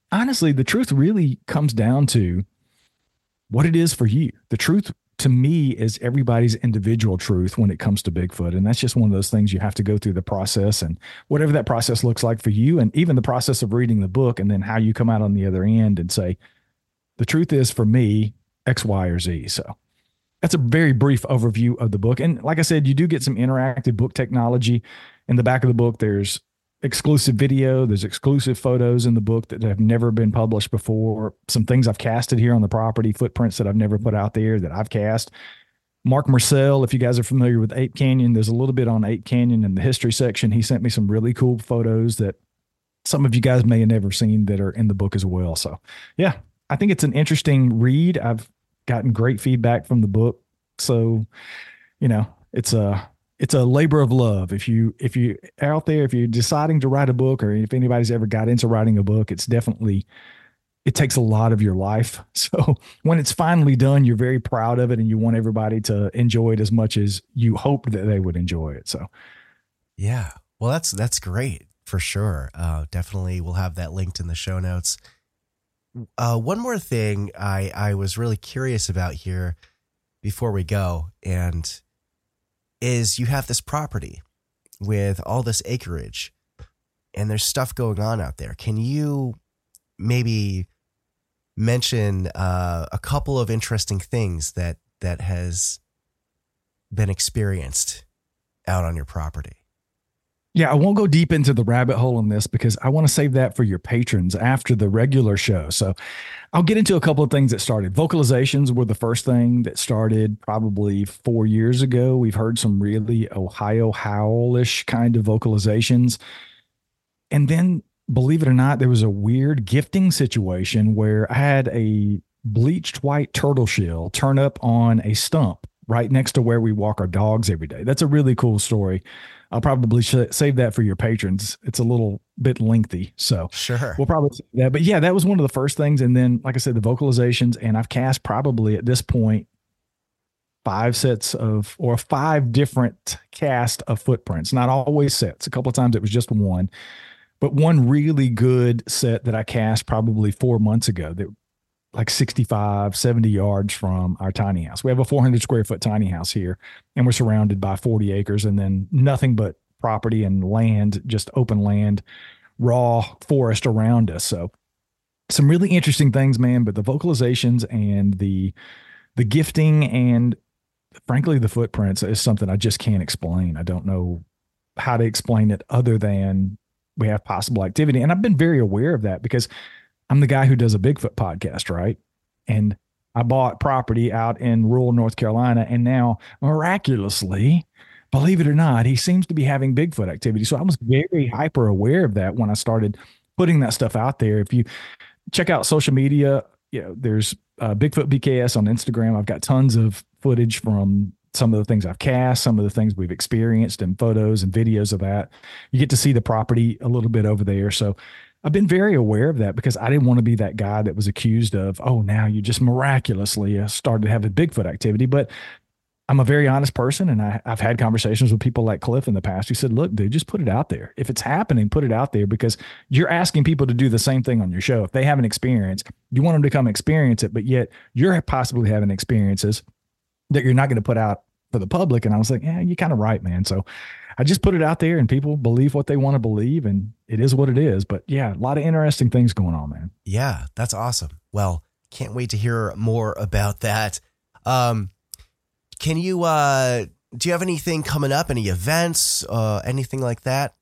honestly, the truth really comes down to what it is for you. The truth to me is everybody's individual truth when it comes to Bigfoot. And that's just one of those things you have to go through the process, and whatever that process looks like for you, and even the process of reading the book, and then how you come out on the other end and say, the truth is for me, X, Y, or Z. So that's a very brief overview of the book. And like I said, you do get some interactive book technology. In the back of the book, there's exclusive video, there's exclusive photos in the book that have never been published before, some things I've casted here on the property, footprints that I've never put out there that I've cast. Mark Marcel, if you guys are familiar with Ape Canyon, there's a little bit on Ape Canyon in the history section. He sent me some really cool photos that some of you guys may have never seen that are in the book as well. So yeah, I think it's an interesting read. I've gotten great feedback from the book. So, you know, it's a, it's a labor of love. If you, if you out there, if you're deciding to write a book, or if anybody's ever got into writing a book, it's definitely, it takes a lot of your life. So when it's finally done, you're very proud of it, and you want everybody to enjoy it as much as you hoped that they would enjoy it. So, yeah, well, that's, that's great for sure. Uh, definitely. We'll have that linked in the show notes. Uh, one more thing I, I was really curious about here before we go, and is you have this property with all this acreage, and there's stuff going on out there. Can you maybe mention uh, a couple of interesting things that, that has been experienced out on your property? Yeah, I won't go deep into the rabbit hole on this because I want to save that for your patrons after the regular show. So I'll get into a couple of things that started. Vocalizations were the first thing that started probably four years ago. We've heard some really Ohio howl-ish kind of vocalizations. And then, believe it or not, there was a weird gifting situation where I had a bleached white turtle shell turn up on a stump right next to where we walk our dogs every day. That's a really cool story. I'll probably sh- save that for your patrons. It's a little bit lengthy, so sure, we'll probably save that. But yeah, that was one of the first things. And then, like I said, the vocalizations, and I've cast probably at this point five sets of, or five different cast of footprints, not always sets. A couple of times it was just one, but one really good set that I cast probably four months ago that like sixty-five, seventy yards from our tiny house. We have a four hundred square foot tiny house here, and we're surrounded by forty acres and then nothing but property and land, just open land, raw forest around us. So some really interesting things, man, but the vocalizations and the, the gifting and frankly, the footprints is something I just can't explain. I don't know how to explain it other than we have possible activity. And I've been very aware of that because I'm the guy who does a Bigfoot podcast, right? And I bought property out in rural North Carolina, and now miraculously, believe it or not, he seems to be having Bigfoot activity. So I was very hyper aware of that when I started putting that stuff out there. If you check out social media, you know, there's uh, Bigfoot B K S on Instagram. I've got tons of footage from some of the things I've cast, some of the things we've experienced, and photos and videos of that. You get to see the property a little bit over there. So I've been very aware of that because I didn't want to be that guy that was accused of, oh, now you just miraculously started having Bigfoot activity. But I'm a very honest person, and I, I've had conversations with people like Cliff in the past who said, look, dude, just put it out there. If it's happening, put it out there, because you're asking people to do the same thing on your show. If they haven't experienced, you want them to come experience it, but yet you're possibly having experiences that you're not going to put out for the public. And I was like, yeah, you're kind of right, man. So I just put it out there, and people believe what they want to believe, and it is what it is. But yeah, a lot of interesting things going on, man. Yeah, that's awesome. Well, can't wait to hear more about that. Um, can you, uh, do you have anything coming up, any events, uh, anything like that?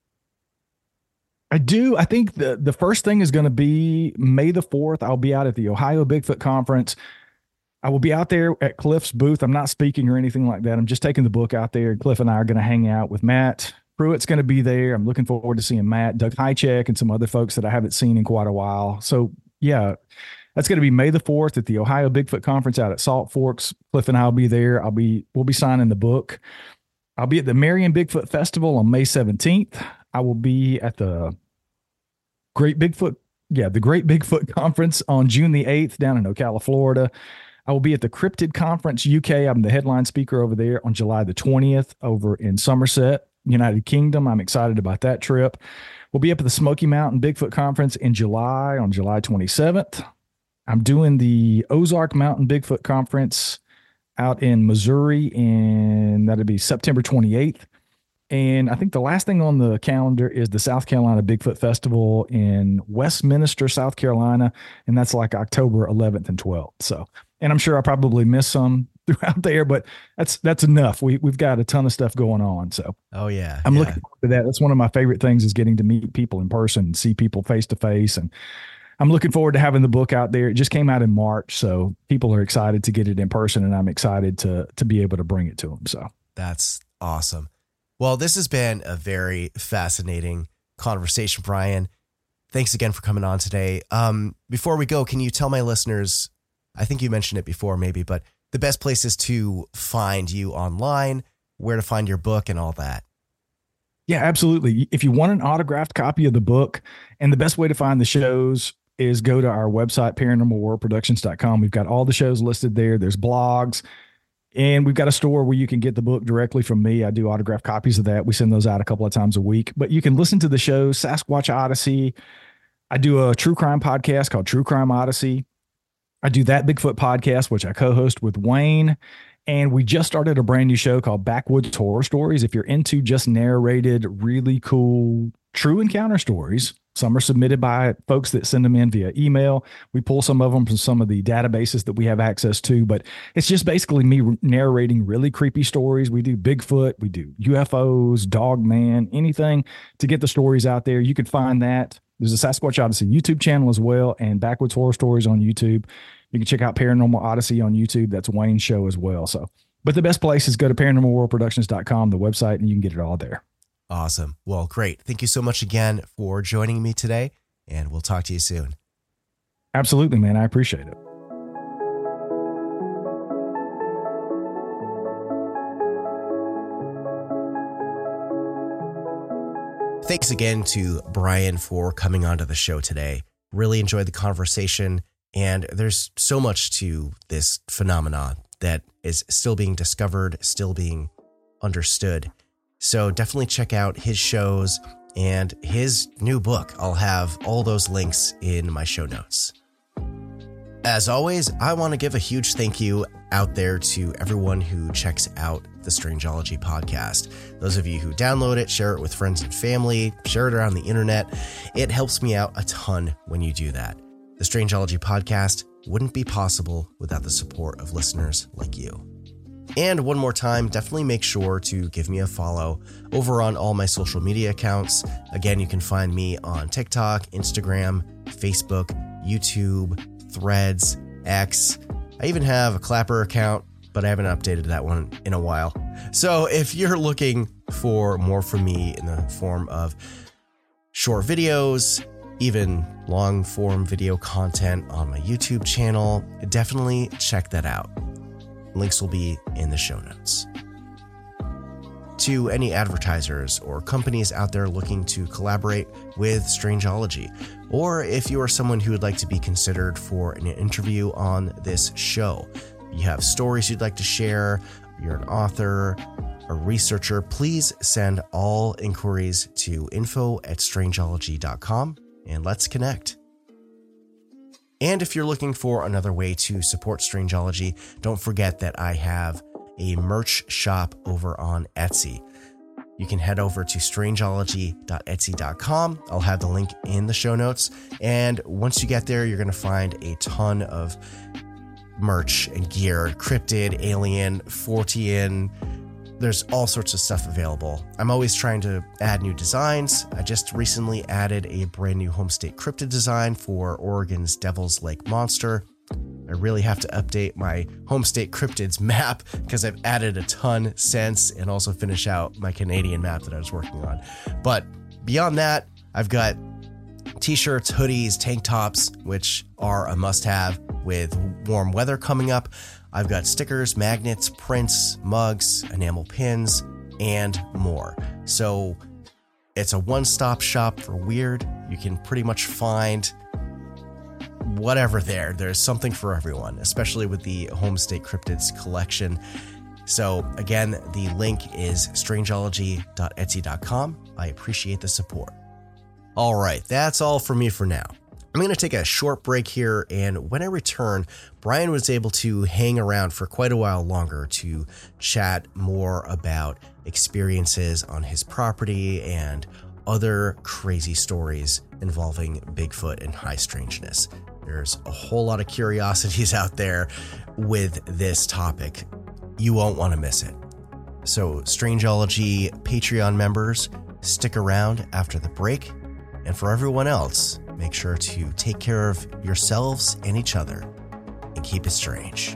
I do. I think the, the first thing is going to be May the fourth. I'll be out at the Ohio Bigfoot Conference. I will be out there at Cliff's booth. I'm not speaking or anything like that. I'm just taking the book out there. Cliff and I are going to hang out with Matt Pruitt's going to be there. I'm looking forward to seeing Matt, Doug Hychek, and some other folks that I haven't seen in quite a while. So yeah, that's going to be May the fourth at the Ohio Bigfoot Conference out at Salt Forks. Cliff and I will be there. I'll be, we'll be signing the book. I'll be at the Marion Bigfoot Festival on May seventeenth. I will be at the Great Bigfoot. Yeah. The Great Bigfoot Conference on June the eighth down in Ocala, Florida. I will be at the Cryptid Conference U K. I'm the headline speaker over there on July the twentieth over in Somerset, United Kingdom. I'm excited about that trip. We'll be up at the Smoky Mountain Bigfoot Conference in July on July twenty-seventh. I'm doing the Ozark Mountain Bigfoot Conference out in Missouri, and that'll be September twenty-eighth. And I think the last thing on the calendar is the South Carolina Bigfoot Festival in Westminster, South Carolina, and that's like October eleventh and twelfth. So, and I'm sure I probably missed some throughout there, but that's that's enough. We we've got a ton of stuff going on. So, oh yeah, I'm yeah. looking forward to that. That's one of my favorite things, is getting to meet people in person and see people face to face. And I'm looking forward to having the book out there. It just came out in March, so people are excited to get it in person, and I'm excited to to be able to bring it to them. So that's awesome. Well, this has been a very fascinating conversation, Brian. Thanks again for coming on today. Um, before we go, can you tell my listeners, I think you mentioned it before maybe, but the best places to find you online, where to find your book and all that? Yeah, absolutely. If you want an autographed copy of the book, and the best way to find the shows is go to our website, paranormal world productions dot com. We've got all the shows listed there. There's blogs. And we've got a store where you can get the book directly from me. I do autographed copies of that. We send those out a couple of times a week. But you can listen to the show, Sasquatch Odyssey. I do a true crime podcast called True Crime Odyssey. I do That Bigfoot Podcast, which I co-host with Wayne. And we just started a brand new show called Backwoods Horror Stories. If you're into just narrated, really cool, true encounter stories, some are submitted by folks that send them in via email. We pull some of them from some of the databases that we have access to, but it's just basically me narrating really creepy stories. We do Bigfoot, we do U F Os, Dogman, anything to get the stories out there. You can find that. There's a Sasquatch Odyssey YouTube channel as well, and Backwoods Horror Stories on YouTube. You can check out Paranormal Odyssey on YouTube. That's Wayne's show as well. So, but the best place is go to paranormal world productions dot com, the website, and you can get it all there. Awesome. Well, great. Thank you so much again for joining me today, and we'll talk to you soon. Absolutely, man. I appreciate it. Thanks again to Brian for coming onto the show today. Really enjoyed the conversation, and there's so much to this phenomenon that is still being discovered, still being understood. So definitely check out his shows and his new book. I'll have all those links in my show notes. As always, I want to give a huge thank you out there to everyone who checks out the Strangeology podcast. Those of you who download it, share it with friends and family, share it around the internet. It helps me out a ton when you do that. The Strangeology podcast wouldn't be possible without the support of listeners like you. And one more time, definitely make sure to give me a follow over on all my social media accounts. Again, you can find me on TikTok, Instagram, Facebook, YouTube, Threads, X. I even have a Clapper account, but I haven't updated that one in a while. So if you're looking for more from me in the form of short videos, even long form video content on my YouTube channel, definitely check that out. Links will be in the show notes. To any advertisers or companies out there looking to collaborate with Strangeology, or if you are someone who would like to be considered for an interview on this show, you have stories you'd like to share, you're an author, a researcher, please send all inquiries to info at strangeology dot com and let's connect. And if you're looking for another way to support Strangeology, don't forget that I have a merch shop over on Etsy. You can head over to strangeology dot etsy dot com. I'll have the link in the show notes. And once you get there, you're going to find a ton of merch and gear, cryptid, alien, Fortean. There's all sorts of stuff available. I'm always trying to add new designs. I just recently added a brand new Homestate cryptid design for Oregon's Devil's Lake Monster. I really have to update my Homestate cryptids map because I've added a ton since, and also finish out my Canadian map that I was working on. But beyond that, I've got t-shirts, hoodies, tank tops, which are a must-have with warm weather coming up. I've got stickers, magnets, prints, mugs, enamel pins, and more. So it's a one-stop shop for weird. You can pretty much find whatever there. There's something for everyone, especially with the Homestate Cryptids collection. So again, the link is strangeology dot etsy dot com. I appreciate the support. All right, that's all for me for now. I'm going to take a short break here, and when I return, Brian was able to hang around for quite a while longer to chat more about experiences on his property and other crazy stories involving Bigfoot and high strangeness. There's a whole lot of curiosities out there with this topic. You won't want to miss it. So, Strangeology Patreon members, stick around after the break. And for everyone else, make sure to take care of yourselves and each other and keep it strange.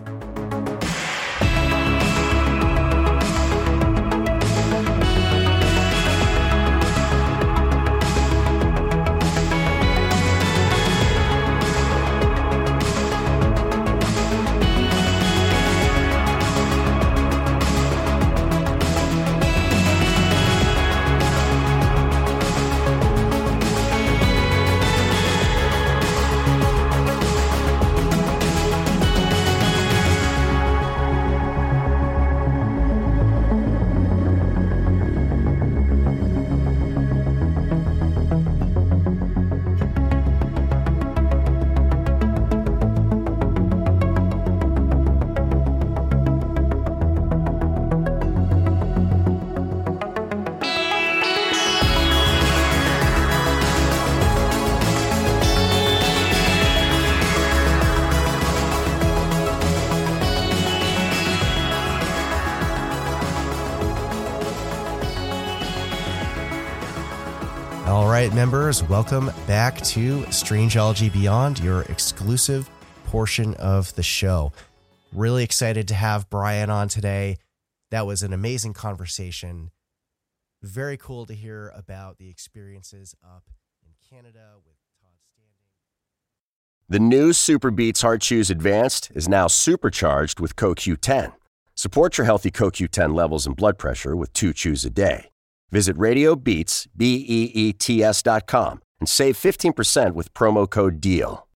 All right, members, welcome back to Strangeology Beyond, your exclusive portion of the show. Really excited to have Brian on today. That was an amazing conversation. Very cool to hear about the experiences up in Canada with Todd Standing. The new Super Beats Heart Chews Advanced is now supercharged with C O Q ten. Support your healthy C O Q ten levels and blood pressure with two chews a day. Visit Radio Beats, B E E T S dot com and save fifteen percent with promo code DEAL.